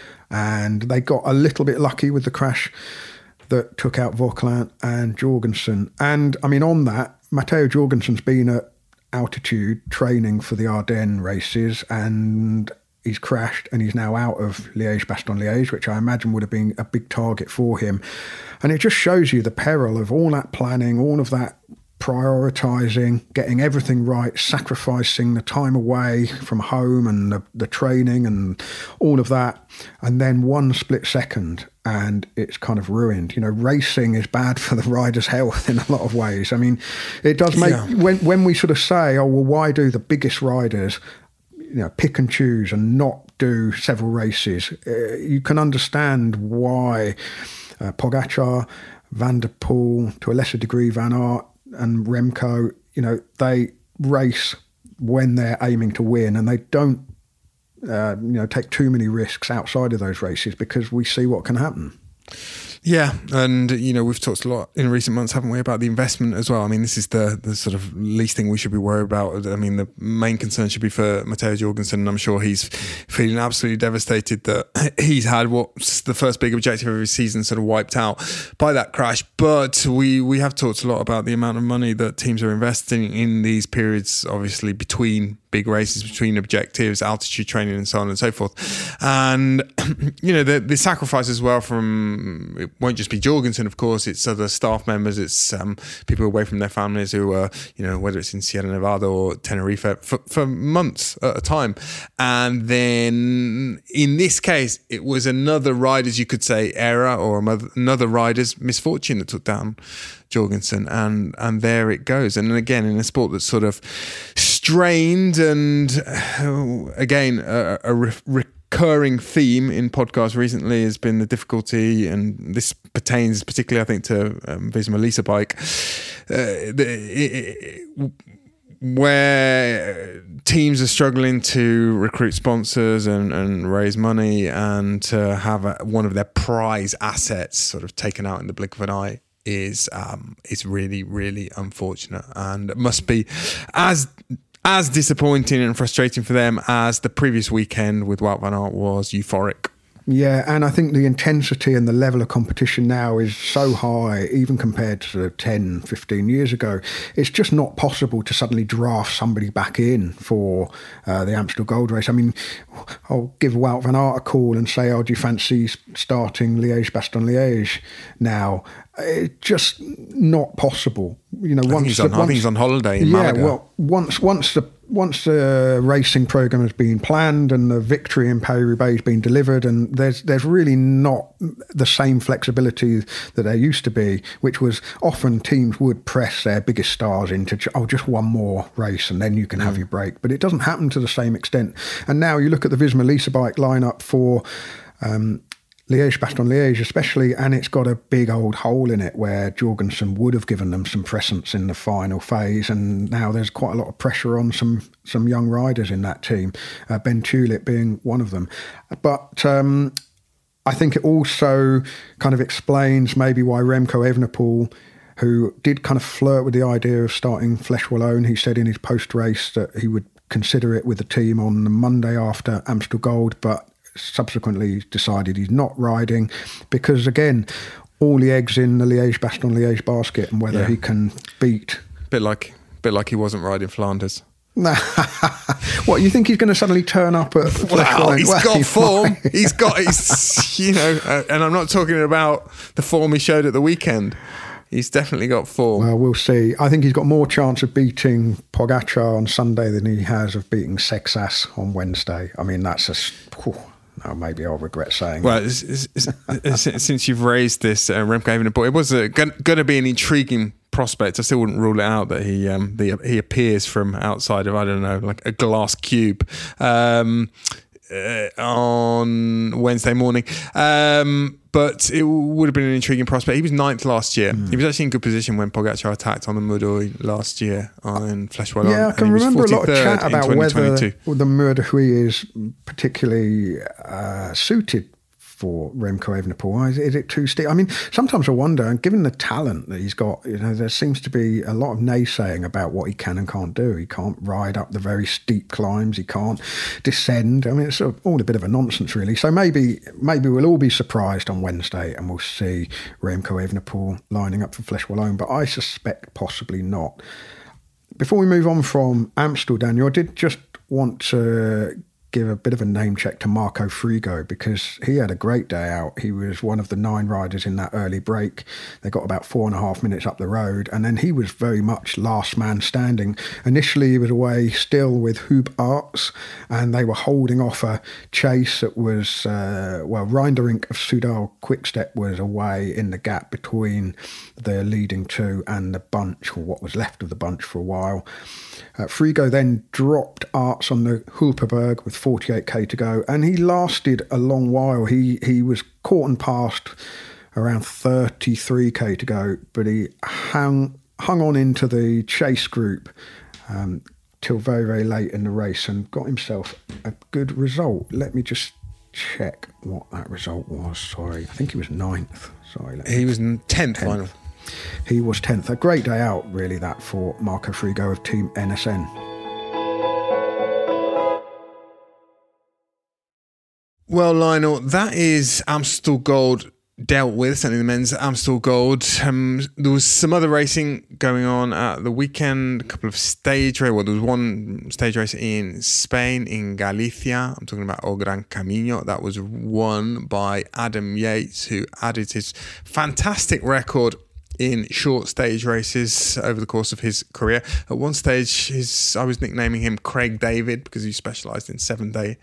C: and they got a little bit lucky with the crash that took out Vauquelin and Jorgensen. And I mean, on that, Matteo Jorgensen's been at altitude training for the Ardennes races, and he's crashed and he's now out of Liège-Bastogne-Liège, which I imagine would have been a big target for him. And it just shows you the peril of all that planning, all of that prioritising, getting everything right, sacrificing the time away from home and the training and all of that, and then one split second and it's kind of ruined. You know, racing is bad for the rider's health in a lot of ways. I mean, it does make, when we sort of say, oh, well, why do the biggest riders, you know, pick and choose and not do several races? You can understand why Pogacar, Van der Poel, to a lesser degree Van Aert and Remco, you know, they race when they're aiming to win, and they don't you know, take too many risks outside of those races because we see what can happen.
B: Yeah, and you know, we've talked a lot in recent months, haven't we, about the investment as well. I mean, this is the sort of least thing we should be worried about. I mean, the main concern should be for Matteo Jorgensen, and I'm sure he's feeling absolutely devastated that he's had what's the first big objective of his season sort of wiped out by that crash. But we have talked a lot about the amount of money that teams are investing in these periods, obviously between big races, between objectives, altitude training and so on and so forth. And, you know, the sacrifice as well from, it won't just be Jorgensen, of course, it's other staff members, it's people away from their families who are, you know, whether it's in Sierra Nevada or Tenerife for months at a time. And then in this case, it was another rider's, you could say, error or another rider's misfortune that took down Jorgensen, and there it goes. And again, in a sport that's sort of strained, and again, a recurring theme in podcasts recently has been the difficulty, and this pertains particularly, I think, to Visma Lease a Bike, where teams are struggling to recruit sponsors and raise money, and to have one of their prize assets sort of taken out in the blink of an eye is really, really unfortunate, and it must be as disappointing and frustrating for them as the previous weekend with Wout van Aert was euphoric.
C: Yeah, and I think the intensity and the level of competition now is so high, even compared to 10, 15 years ago. It's just not possible to suddenly draft somebody back in for the Amstel Gold Race. I mean, I'll give Wout van Aert a call and say, oh, do you fancy starting Liège-Bastogne-Liège now? It's just not possible. You know,
B: I think he's on holiday in Malaga.
C: Well, once the racing program has been planned and the victory in Paris-Roubaix has been delivered, and there's really not the same flexibility that there used to be, which was often teams would press their biggest stars into just one more race and then you can have your break. But it doesn't happen to the same extent. And now you look at the Visma Lease a Bike lineup for Liège-Bastogne-Liège especially, and it's got a big old hole in it where Jorgensen would have given them some presence in the final phase, and now there's quite a lot of pressure on some young riders in that team, Ben Tulip being one of them. But I think it also kind of explains maybe why Remco Evenepoel, who did kind of flirt with the idea of starting Flèche Wallonne, he said in his post-race that he would consider it with the team on the Monday after Amstel Gold, but subsequently decided he's not riding because, again, all the eggs in the Liège-Bastogne-Liège basket and whether he can beat...
B: Bit like he wasn't riding Flanders.
C: What, you think he's going to suddenly turn up at
B: he's got form. He's got and I'm not talking about the form he showed at the weekend. He's definitely got form.
C: Well, we'll see. I think he's got more chance of beating Pogačar on Sunday than he has of beating Sexas on Wednesday. I mean, that's now maybe I'll regret saying
B: that. Since you've raised this, Remco Evenepoel, it was going to be an intriguing prospect. I still wouldn't rule it out that he appears from outside of, I don't know, like a glass cube on Wednesday morning. But it would have been an intriguing prospect. He was 9th last year. He was actually in good position when Pogačar attacked on the Mudui last year in Flèche Wallonne.
C: Yeah, I can remember a lot of chat about whether the Mudui is particularly suited for Remco Evenepoel. Is it too steep? I mean, sometimes I wonder, and given the talent that he's got, there seems to be a lot of naysaying about what he can and can't do. He can't ride up the very steep climbs. He can't descend. I mean, it's all a bit of a nonsense, really. So maybe we'll all be surprised on Wednesday and we'll see Remco Evenepoel lining up for Flèche Wallonne, but I suspect possibly not. Before we move on from Amstel, Daniel, I did just want to give a bit of a name check to Marco Frigo, because he had a great day out. He was one of the 9 riders in that early break. They got about 4.5 minutes up the road, and then he was very much last man standing. Initially, he was away still with Hub Arts, and they were holding off a chase that was, Reinderink of Soudal Quickstep was away in the gap between the leading 2 and the bunch, or what was left of the bunch, for a while. Frigo then dropped Arts on the Hulperberg with 48k to go, and he lasted a long while. He was caught and passed around 33k to go, but he hung on into the chase group till very, very late in the race and got himself a good result. Let me just check what that result was. Sorry, I think he was 9th. Sorry,
B: he was 10th final.
C: He was 10th. A great day out, really, that for Marco Frigo of Team NSN.
B: Well, Lionel, that is Amstel Gold dealt with, certainly the men's Amstel Gold. There was some other racing going on at the weekend, a couple of stage races. Well, there was one stage race in Spain, in Galicia. I'm talking about El Gran Camino. That was won by Adam Yates, who added his fantastic record in short stage races over the course of his career. At one stage, I was nicknaming him Craig David because he specialised in 7-day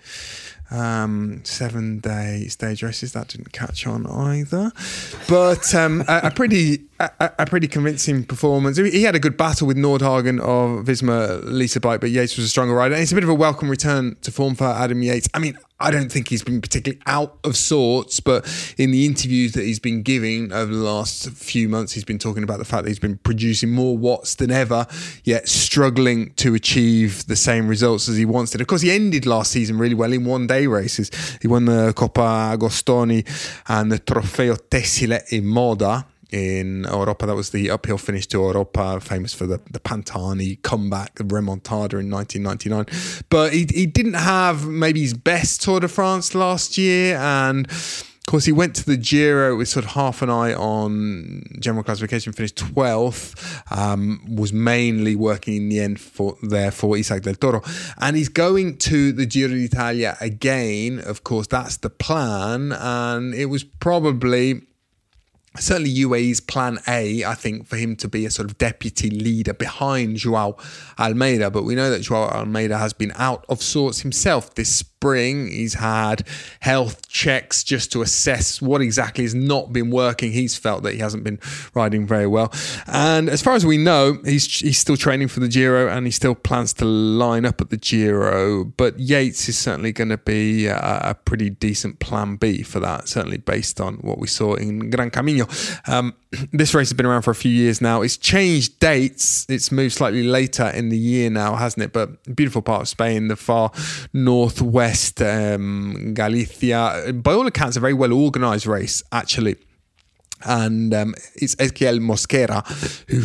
B: stage races. That didn't catch on either, but a pretty convincing performance. He had a good battle with Nordhagen of Visma Lease Bike, but Yates was a stronger rider, and it's a bit of a welcome return to form for Adam Yates. I mean, I don't think he's been particularly out of sorts, but in the interviews that he's been giving over the last few months, he's been talking about the fact that he's been producing more watts than ever, yet struggling to achieve the same results as he once did. Of course, he ended last season really well in one-day races. He won the Coppa Agostoni and the Trofeo Tessile e Moda in Europa. That was the uphill finish to Europa, famous for the Pantani comeback, the remontada in 1999. But he didn't have maybe his best Tour de France last year, and of course he went to the Giro with sort of half an eye on general classification, finished 12th, was mainly working in the end for Isaac del Toro, and he's going to the Giro d'Italia again. Of course, that's the plan, and it was probably certainly UAE's plan A, I think, for him to be a sort of deputy leader behind Joao Almeida. But we know that Joao Almeida has been out of sorts himself this spring. He's had health checks just to assess what exactly has not been working. He's felt that he hasn't been riding very well. And as far as we know, he's still training for the Giro, and he still plans to line up at the Giro. But Yates is certainly going to be a pretty decent plan B for that, certainly based on what we saw in Gran Camino. This race has been around for a few years now. It's changed dates. It's moved slightly later in the year now, hasn't it? But beautiful part of Spain, the far northwest, Galicia. By all accounts, a very well organised race, actually. And it's Ezequiel Mosquera who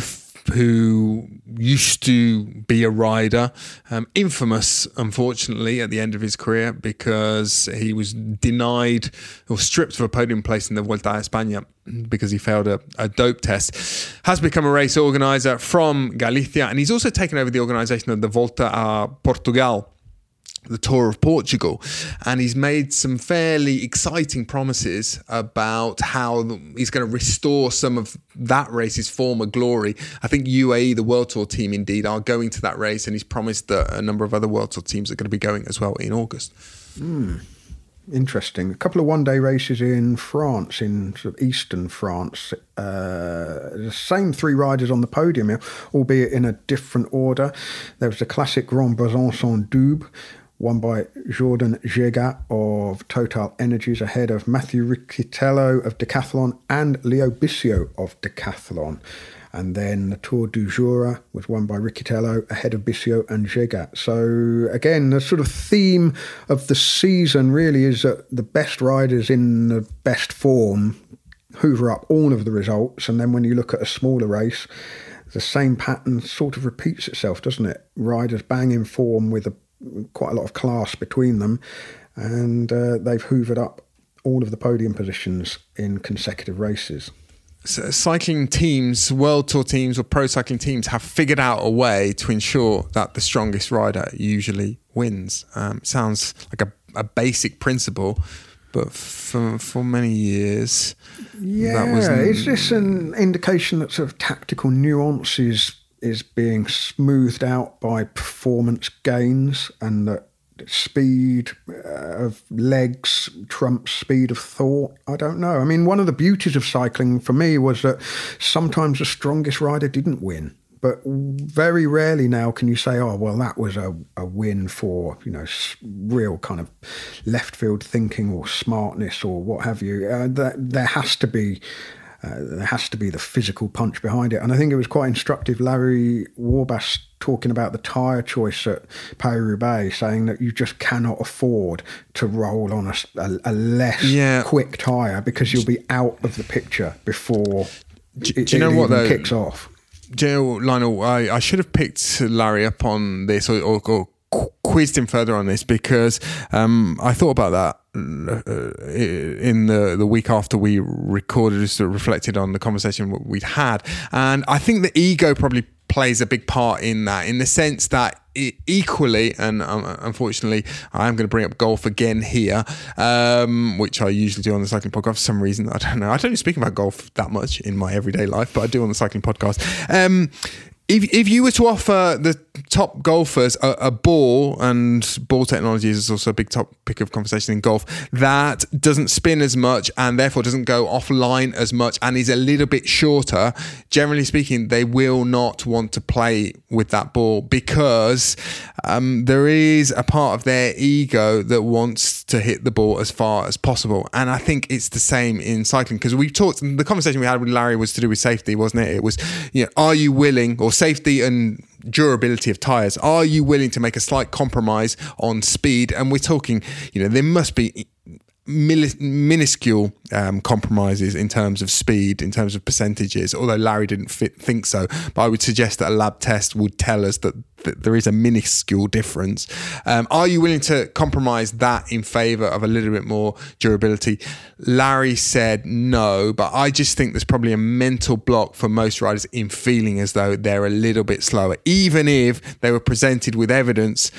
B: who used to be a rider, infamous, unfortunately, at the end of his career because he was denied or stripped of a podium place in the Vuelta a España because he failed a dope test, has become a race organizer from Galicia, and he's also taken over the organization of the Volta a Portugal, the Tour of Portugal, and he's made some fairly exciting promises about how he's going to restore some of that race's former glory. I think UAE, the World Tour team, indeed, are going to that race, and he's promised that a number of other World Tour teams are going to be going as well in August.
C: Interesting. A couple of one-day races in France, in sort of eastern France. The same three riders on the podium here, albeit in a different order. There was the classic Grand Besançon Double, won by Jordan Gégat of Total Energies, ahead of Mathieu Riccitello of Decathlon and Leo Bissio of Decathlon. And then the Tour du Jura was won by Riccitello ahead of Bissio and Gégat. So again, the sort of theme of the season really is that the best riders in the best form hoover up all of the results. And then when you look at a smaller race, the same pattern sort of repeats itself, doesn't it? Riders bang in form with quite a lot of class between them, and they've hoovered up all of the podium positions in consecutive races.
B: So cycling teams, World Tour teams or pro cycling teams have figured out a way to ensure that the strongest rider usually wins. Sounds like a basic principle, but for many years...
C: is this an indication that sort of tactical nuance is being smoothed out by performance gains, and that speed of legs trumps speed of thought? I don't know. I mean, one of the beauties of cycling for me was that sometimes the strongest rider didn't win, but very rarely now can you say, oh, well, that was a win for, real kind of left field thinking or smartness or what have you. There has to be the physical punch behind it. And I think it was quite instructive, Larry Warbasse talking about the tyre choice at Paris-Roubaix, saying that you just cannot afford to roll on a less quick tyre because you'll be out of the picture before it even kicks off.
B: Do you know, Lionel, I should have picked Larry up on this or quizzed him further on this, because I thought about that in the week after we recorded, just reflected on the conversation we'd had, and I think the ego probably plays a big part in that, in the sense that equally, and unfortunately I am going to bring up golf again here, which I usually do on the cycling podcast for some reason. I don't know, I don't speak about golf that much in my everyday life, but I do on the cycling podcast. If you were to offer the top golfers a ball, and ball technology is also a big topic of conversation in golf, that doesn't spin as much and therefore doesn't go offline as much and is a little bit shorter, generally speaking, they will not want to play with that ball, because there is a part of their ego that wants to hit the ball as far as possible. And I think it's the same in cycling, because we talked, the conversation we had with Larry was to do with safety, wasn't it? It was, are you willing, or safety and durability of tyres, are you willing to make a slight compromise on speed? And we're talking, there must be minuscule compromises in terms of speed, in terms of percentages, although Larry didn't think so, but I would suggest that a lab test would tell us that there is a minuscule difference. Are you willing to compromise that in favour of a little bit more durability? Larry said no, but I just think there's probably a mental block for most riders in feeling as though they're a little bit slower, even if they were presented with evidence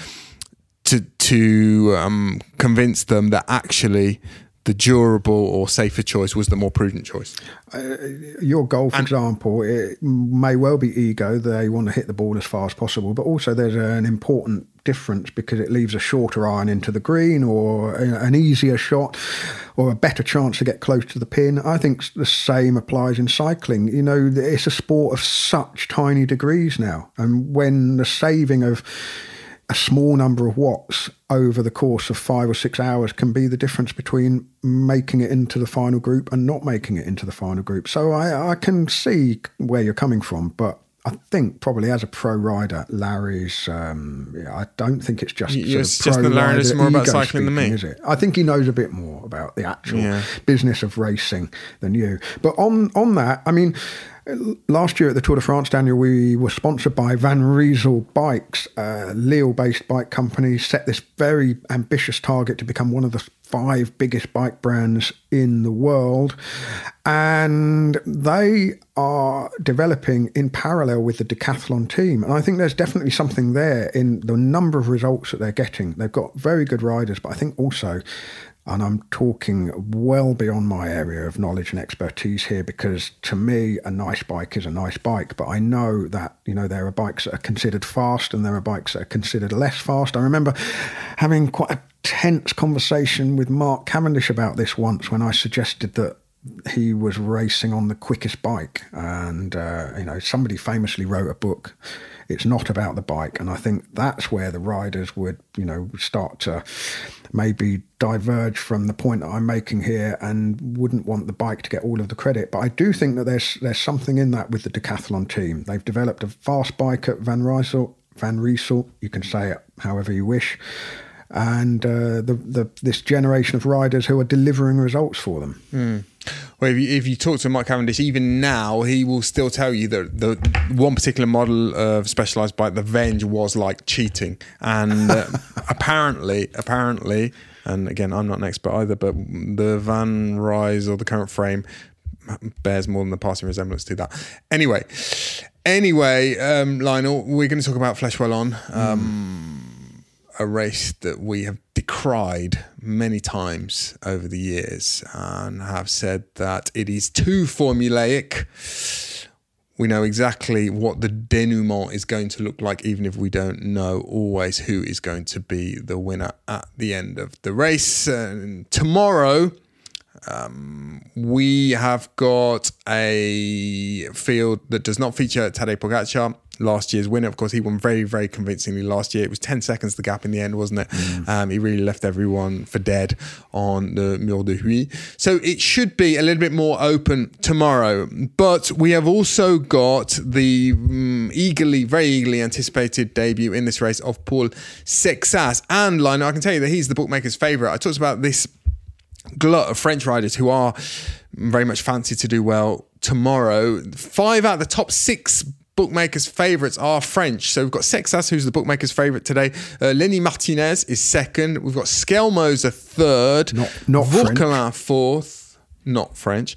B: to convince them that actually the durable or safer choice was the more prudent choice.
C: Your golf example, it may well be ego. They want to hit the ball as far as possible, but also there's an important difference because it leaves a shorter iron into the green, or an easier shot, or a better chance to get close to the pin. I think the same applies in cycling. It's a sport of such tiny degrees now, and when the saving of a small number of watts over the course of 5 or 6 hours can be the difference between making it into the final group and not making it into the final group. So I can see where you're coming from, but I think probably as a pro rider, Larry's, I don't think it's just
B: You're suggesting that Larry knows more about cycling than me?
C: Is it? I think he knows a bit more about the actual business of racing than you. But on that, I mean, Last year at the Tour de France, Daniel, we were sponsored by Van Rysel Bikes, a Lille-based bike company, set this very ambitious target to become one of the 5 biggest bike brands in the world. And they are developing in parallel with the Decathlon team. And I think there's definitely something there in the number of results that they're getting. They've got very good riders, but I think also, and I'm talking well beyond my area of knowledge and expertise here, because to me, a nice bike is a nice bike. But I know that, there are bikes that are considered fast and there are bikes that are considered less fast. I remember having quite a tense conversation with Mark Cavendish about this once when I suggested that he was racing on the quickest bike. And, somebody famously wrote a book, It's Not About the Bike. And I think that's where the riders would, start to maybe diverge from the point that I'm making here and wouldn't want the bike to get all of the credit. But I do think that there's something in that with the Decathlon team. They've developed a fast bike at Van Rysel, you can say it however you wish. And this generation of riders who are delivering results for them.
B: Well, if you talk to Mark Cavendish, even now, he will still tell you that the one particular model of Specialized bike, the Venge, was like cheating. And apparently, and again, I'm not an expert either, but the Van Rysel, the current frame, bears more than the passing resemblance to that. Anyway, Lionel, we're going to talk about Flèche Wallonne. A race that we have decried many times over the years and have said that it is too formulaic. We know exactly what the denouement is going to look like, even if we don't know always who is going to be the winner at the end of the race. Tomorrow, we have got a field that does not feature Tadej Pogačar, last year's winner. Of course, he won very, very convincingly last year. It was 10 seconds the gap in the end, wasn't it? He really left everyone for dead on the Mur de Huy. So it should be a little bit more open tomorrow. But we have also got the very eagerly anticipated debut in this race of Paul Sexas. And Lionel, I can tell you that he's the bookmaker's favourite. I talked about this glut of French riders who are very much fancied to do well tomorrow. 5 out of the top 6 bookmakers' favourites are French. So we've got Sexas, who's the bookmakers' favourite today. Lenny Martinez is second. We've got Skelmoser third.
C: Not
B: Vauquelin fourth. Not French.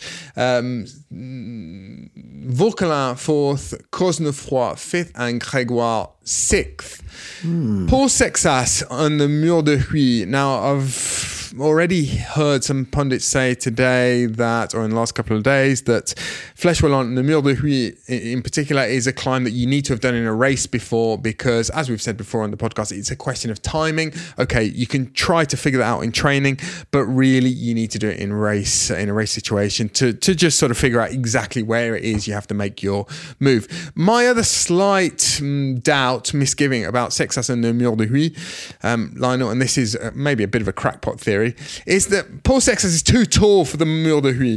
B: Vauquelin fourth. Cosnefroy fifth. And Grégoire sixth. Paul Sexas on the Mur de Huy. Now, I've already heard some pundits say today that, or in the last couple of days, that Flèche Wallonne, the Mur de Huy in particular, is a climb that you need to have done in a race before, because, as we've said before on the podcast, it's a question of timing. Okay, you can try to figure that out in training, but really you need to do it in a race situation to just sort of figure out exactly where it is you have to make your move. My other slight misgiving about Sexas and the Mur de Huy, Lionel, and this is maybe a bit of a crackpot theory, is that Paul Sexas is too tall for the Mur de Huy.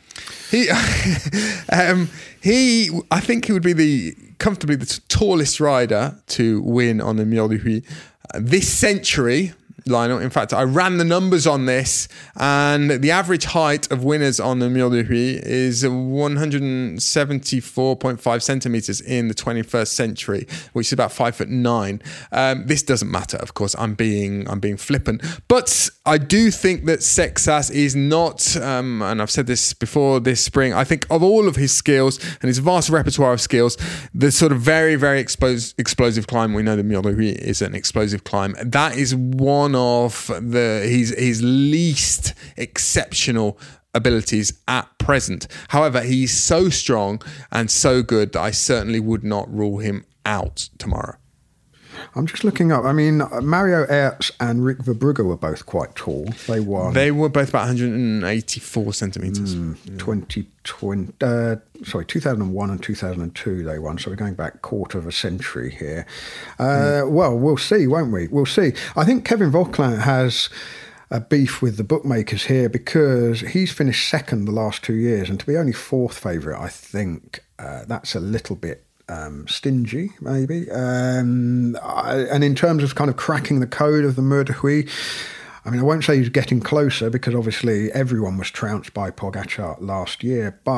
B: I think he would be comfortably the tallest rider to win on the Mur de Huy this century, Lionel. In fact, I ran the numbers on this, and the average height of winners on the Mur de Huy is 174.5 centimeters in the 21st century, which is about 5'9". This doesn't matter, of course. I'm being flippant, but I do think that Sexas is not, and I've said this before this spring, I think of all of his skills and his vast repertoire of skills, the sort of very, very explosive climb, we know the Mur de Huy is an explosive climb, that is one of his least exceptional abilities at present. However, he's so strong and so good that I certainly would not rule him out tomorrow.
C: I'm just looking up. I mean, Mario Ertz and Rick Verbrugge were both quite tall. They
B: were both about 184 centimetres.
C: 2001 and 2002 they won. So we're going back quarter of a century here. Well, we'll see, won't we? We'll see. I think Kevin Vauquelin has a beef with the bookmakers here because he's finished second the last 2 years, and to be only fourth favourite, I think that's a little bit stingy, maybe. And in terms of kind of cracking the code of the Mur de Huy, I mean, I won't say he's getting closer because obviously everyone was trounced by Pogačar last year, but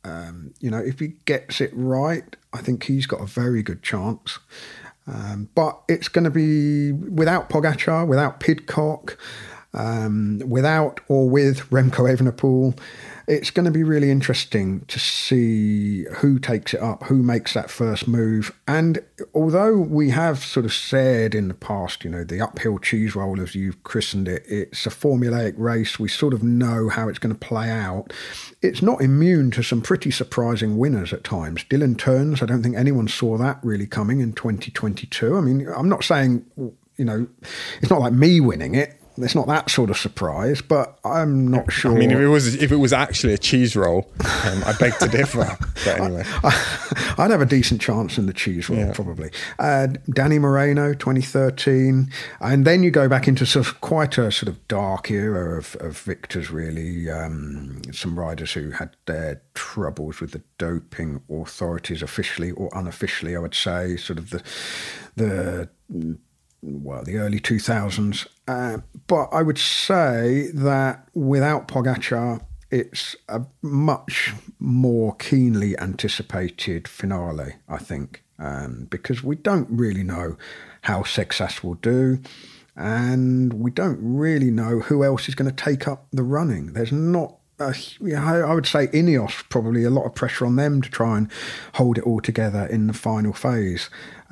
C: If he gets it right, I think he's got a very good chance. But it's going to be without Pogačar, without Pidcock, without or with Remco Evenepoel. It's going to be really interesting to see who takes it up, who makes that first move. And although we have sort of said in the past, the uphill cheese roll, as you've christened it, it's a formulaic race. We sort of know how it's going to play out. It's not immune to some pretty surprising winners at times. Dylan Teuns, I don't think anyone saw that really coming in 2022. I mean, I'm not saying, it's not like me winning it. It's not that sort of surprise, but I'm not sure.
B: I mean, if it was actually a cheese roll, I beg to differ. But anyway,
C: I'd have a decent chance in the cheese roll, probably. Danny Moreno, 2013, and then you go back into sort of quite a sort of dark era of victors. Really, some riders who had their troubles with the doping authorities, officially or unofficially, I would say. Sort of the early 2000s. But I would say that without Pogačar, it's a much more keenly anticipated finale, I think, because we don't really know how Sexas will do, and we don't really know who else is going to take up the running. There's not I would say Ineos, probably a lot of pressure on them to try and hold it all together in the final phase.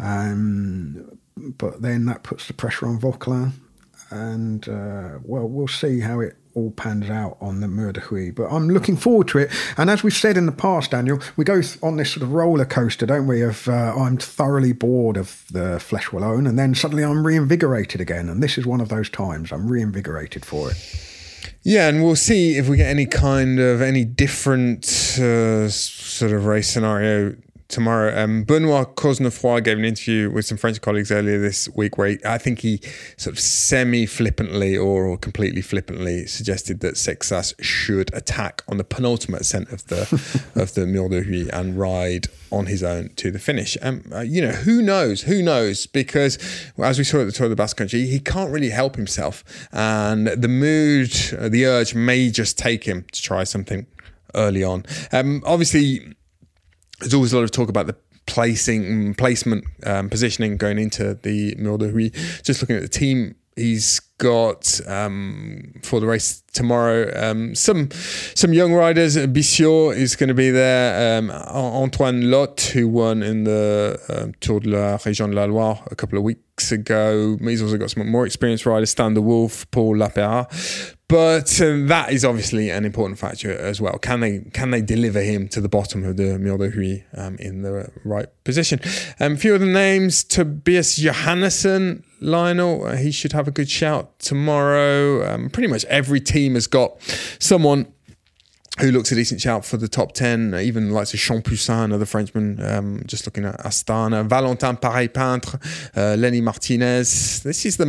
C: But then that puts the pressure on Vauquelin. And, we'll see how it all pans out on the Mur de Huy. But I'm looking forward to it. And as we've said in the past, Daniel, we go on this sort of roller coaster, don't we, of I'm thoroughly bored of the Flèche Wallonne, and then suddenly I'm reinvigorated again. And this is one of those times. I'm reinvigorated for it.
B: Yeah, and we'll see if we get any different sort of race scenario tomorrow. Benoit Cosnefroy gave an interview with some French colleagues earlier this week where I think he sort of semi-flippantly or completely flippantly suggested that Sexas should attack on the penultimate ascent of the Mur de Huy and ride on his own to the finish. Who knows? Because as we saw at the Tour of the Basque Country, he can't really help himself, and the urge may just take him to try something early on. Obviously, there's always a lot of talk about the placement, positioning going into the Mur de Huy. Just looking at the team he's got for the race tomorrow, some young riders. Bissiot is going to be there. Antoine Lotte, who won in the Tour de la Région de la Loire a couple of weeks ago. He's also got some more experienced riders, Stan de Wolf, Paul Lapéra. But that is obviously an important factor as well. Can they deliver him to the bottom of the Mur de Huy in the right position? A few of the names: Tobias Johannesson, Lionel. He should have a good shout tomorrow. Pretty much every team has got someone who looks a decent shout for the top 10, even the likes of Champoussin, another Frenchman, just looking at Astana, Valentin Paris-Peintre, Lenny Martinez. This is the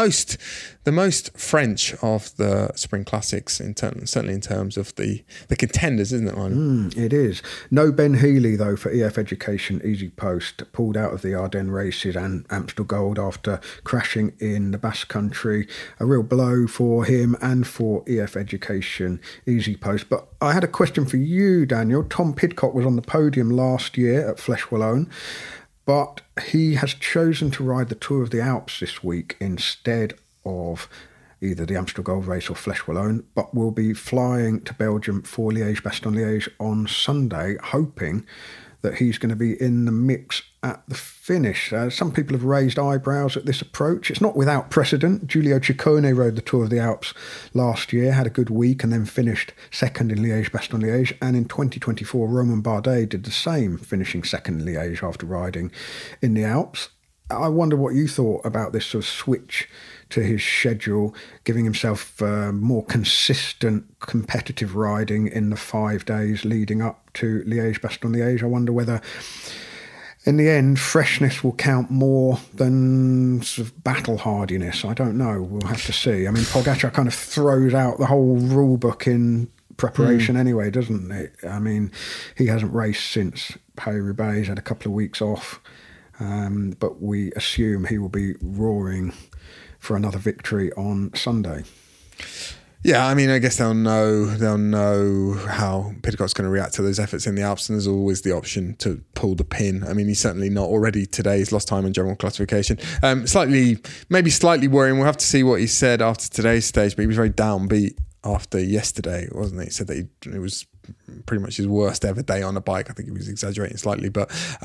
B: most French of the Spring Classics, certainly in terms of the contenders, isn't it, Lionel?
C: It is. No Ben Healy, though, for EF Education Easy Post, pulled out of the Ardennes races and Amstel Gold after crashing in the Basque Country. A real blow for him and for EF Education Easy Post. But I had a question for you, Daniel. Tom Pidcock was on the podium last year at Flèche Wallonne, but he has chosen to ride the Tour of the Alps this week instead of either the Amstel Gold Race or Flèche Wallonne, but will be flying to Belgium for Liège-Bastogne-Liège on Sunday, hoping that he's going to be in the mix at the finish. Some people have raised eyebrows at this approach. It's not without precedent. Giulio Ciccone rode the Tour of the Alps last year, had a good week, and then finished second in Liège-Bastogne-Liège. And in 2024, Romain Bardet did the same, finishing second in Liège after riding in the Alps. I wonder what you thought about this sort of switch to his schedule, giving himself more consistent competitive riding in the 5 days leading up to Liège-Bastogne-Liège. I wonder whether, in the end, freshness will count more than sort of battle hardiness. I don't know. We'll have to see. I mean, Pogačar kind of throws out the whole rule book in preparation anyway, doesn't it? I mean, he hasn't raced since Paris-Roubaix. He's had a couple of weeks off. But we assume he will be roaring for another victory on Sunday.
B: Yeah, I mean, I guess they'll know how Pidcock's going to react to those efforts in the Alps, and there's always the option to pull the pin. I mean, he's certainly not already today. He's lost time in general classification. Maybe slightly worrying. We'll have to see what he said after today's stage, but he was very downbeat after yesterday, wasn't he? He said that it was pretty much his worst ever day on a bike. I think he was exaggerating slightly, but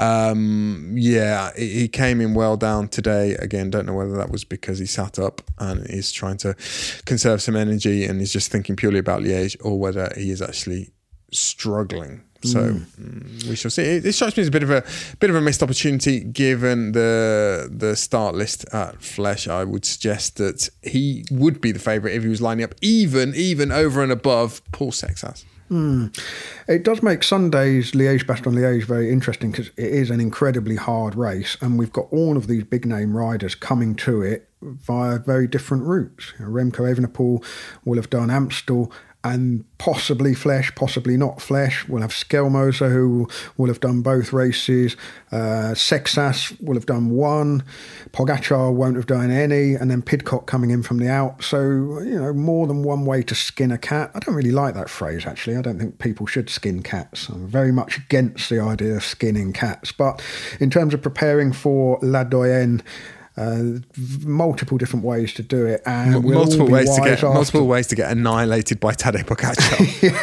B: he came in well down today. Again, don't know whether that was because he sat up and is trying to conserve some energy and is just thinking purely about Liège, or whether he is actually struggling. So we shall see. It strikes me as a bit of a missed opportunity given the start list at Flèche. I would suggest that he would be the favourite if he was lining up even over and above Paul Sexas.
C: It does make Sunday's Liège-Bastogne-Liège very interesting because it is an incredibly hard race, and we've got all of these big name riders coming to it via very different routes. Remco Evenepoel will have done Amstel and possibly Flèche, possibly not Flèche. We'll have Skelmoser, who will have done both races. Sexas will have done one. Pogacar won't have done any. And then Pidcock coming in from the Alps. So, more than one way to skin a cat. I don't really like that phrase, actually. I don't think people should skin cats. I'm very much against the idea of skinning cats. But in terms of preparing for La Doyenne, multiple different ways to do it, and multiple
B: ways to get annihilated by Tadej Pogacar.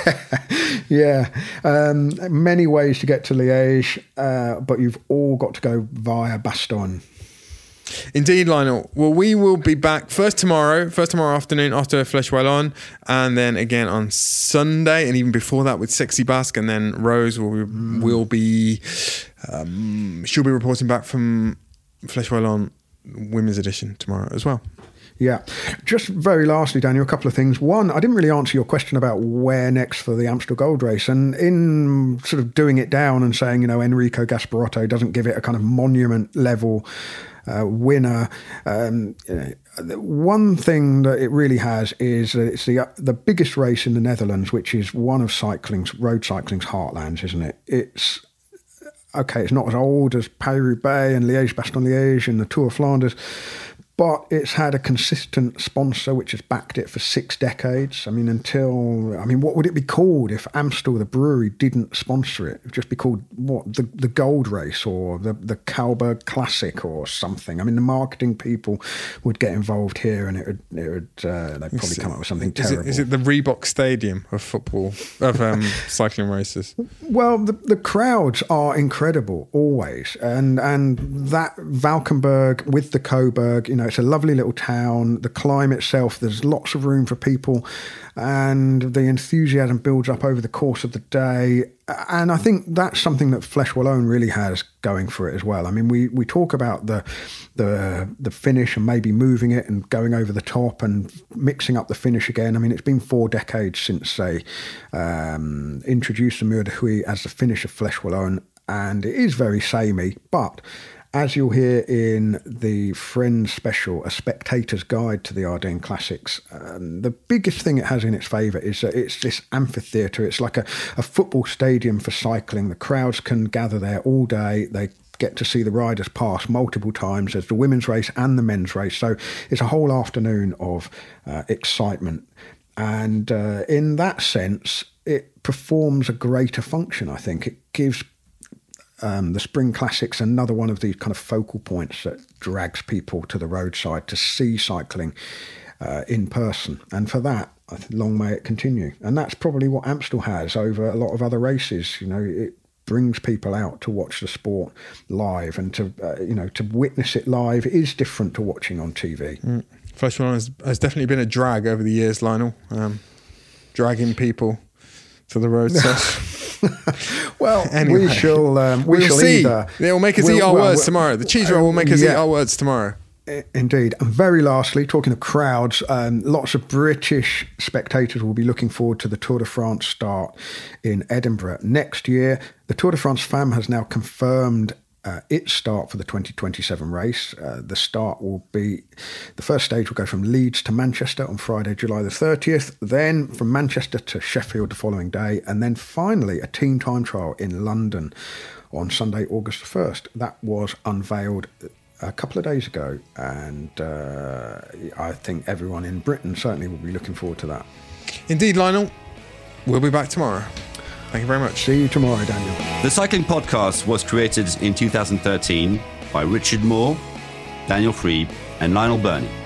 C: Many ways to get to Liège, but you've all got to go via Bastogne.
B: Indeed, Lionel. Well, we will be back first tomorrow afternoon after Flèche Wallonne, and then again on Sunday, and even before that with Sexy Basque, and then Rose will be she'll be reporting back from Flèche Wallonne women's edition tomorrow as well.
C: Yeah. Just very lastly, Daniel, a couple of things. One, I didn't really answer your question about where next for the Amstel Gold Race. And in sort of doing it down and saying, Enrico Gasparotto doesn't give it a kind of monument level winner. One thing that it really has is that it's the biggest race in the Netherlands, which is one of road cycling's heartlands, isn't it? It's not as old as Paris-Roubaix and Liège-Bastogne-Liège and the Tour of Flanders, but it's had a consistent sponsor which has backed it for 6 decades. What would it be called if Amstel, the brewery, didn't sponsor it? It would just be called, the Gold Race or the Kalberg Classic or something. The marketing people would get involved here, and they'd probably come up with something terrible.
B: Is it the Reebok Stadium of football, of cycling races?
C: Well, the crowds are incredible, always. And that Valkenburg with the Coburg, it's a lovely little town. The climb itself, there's lots of room for people, and the enthusiasm builds up over the course of the day. And I think that's something that Flèche Wallonne really has going for it as well. We talk about the finish and maybe moving it and going over the top and mixing up the finish again. It's been 4 decades since they introduced the Mur de Huy as the finish of Flèche Wallonne, and it is very samey, but as you'll hear in the Friends special, A Spectator's Guide to the Ardennes Classics, the biggest thing it has in its favour is that it's this amphitheatre. It's like a football stadium for cycling. The crowds can gather there all day. They get to see the riders pass multiple times. There's the women's race and the men's race. So it's a whole afternoon of excitement. And in that sense, it performs a greater function, I think. It gives the Spring Classics another one of these kind of focal points that drags people to the roadside to see cycling in person. And for that, long may it continue. And that's probably what Amstel has over a lot of other races. It brings people out to watch the sport live, and to witness it live is different to watching on TV.
B: Flèche Wallonne has definitely been a drag over the years, Lionel, dragging people to the roadside.
C: Well, anyway, we shall
B: see. They'll make us eat our words tomorrow. The cheese roll will make us eat our words tomorrow.
C: Indeed. And very lastly, talking of crowds, lots of British spectators will be looking forward to the Tour de France start in Edinburgh next year. The Tour de France Femme has now confirmed its start for the 2027 race. The start will be, the first stage will go from Leeds to Manchester on Friday, July the 30th, then from Manchester to Sheffield the following day, and then finally a team time trial in London on Sunday, August the 1st. That was unveiled a couple of days ago, and I think everyone in Britain certainly will be looking forward to that.
B: Indeed, Lionel. We'll be back tomorrow. Thank you very much.
C: See you tomorrow, Daniel.
K: The Cycling Podcast was created in 2013 by Richard Moore, Daniel Freeb, and Lionel Burney.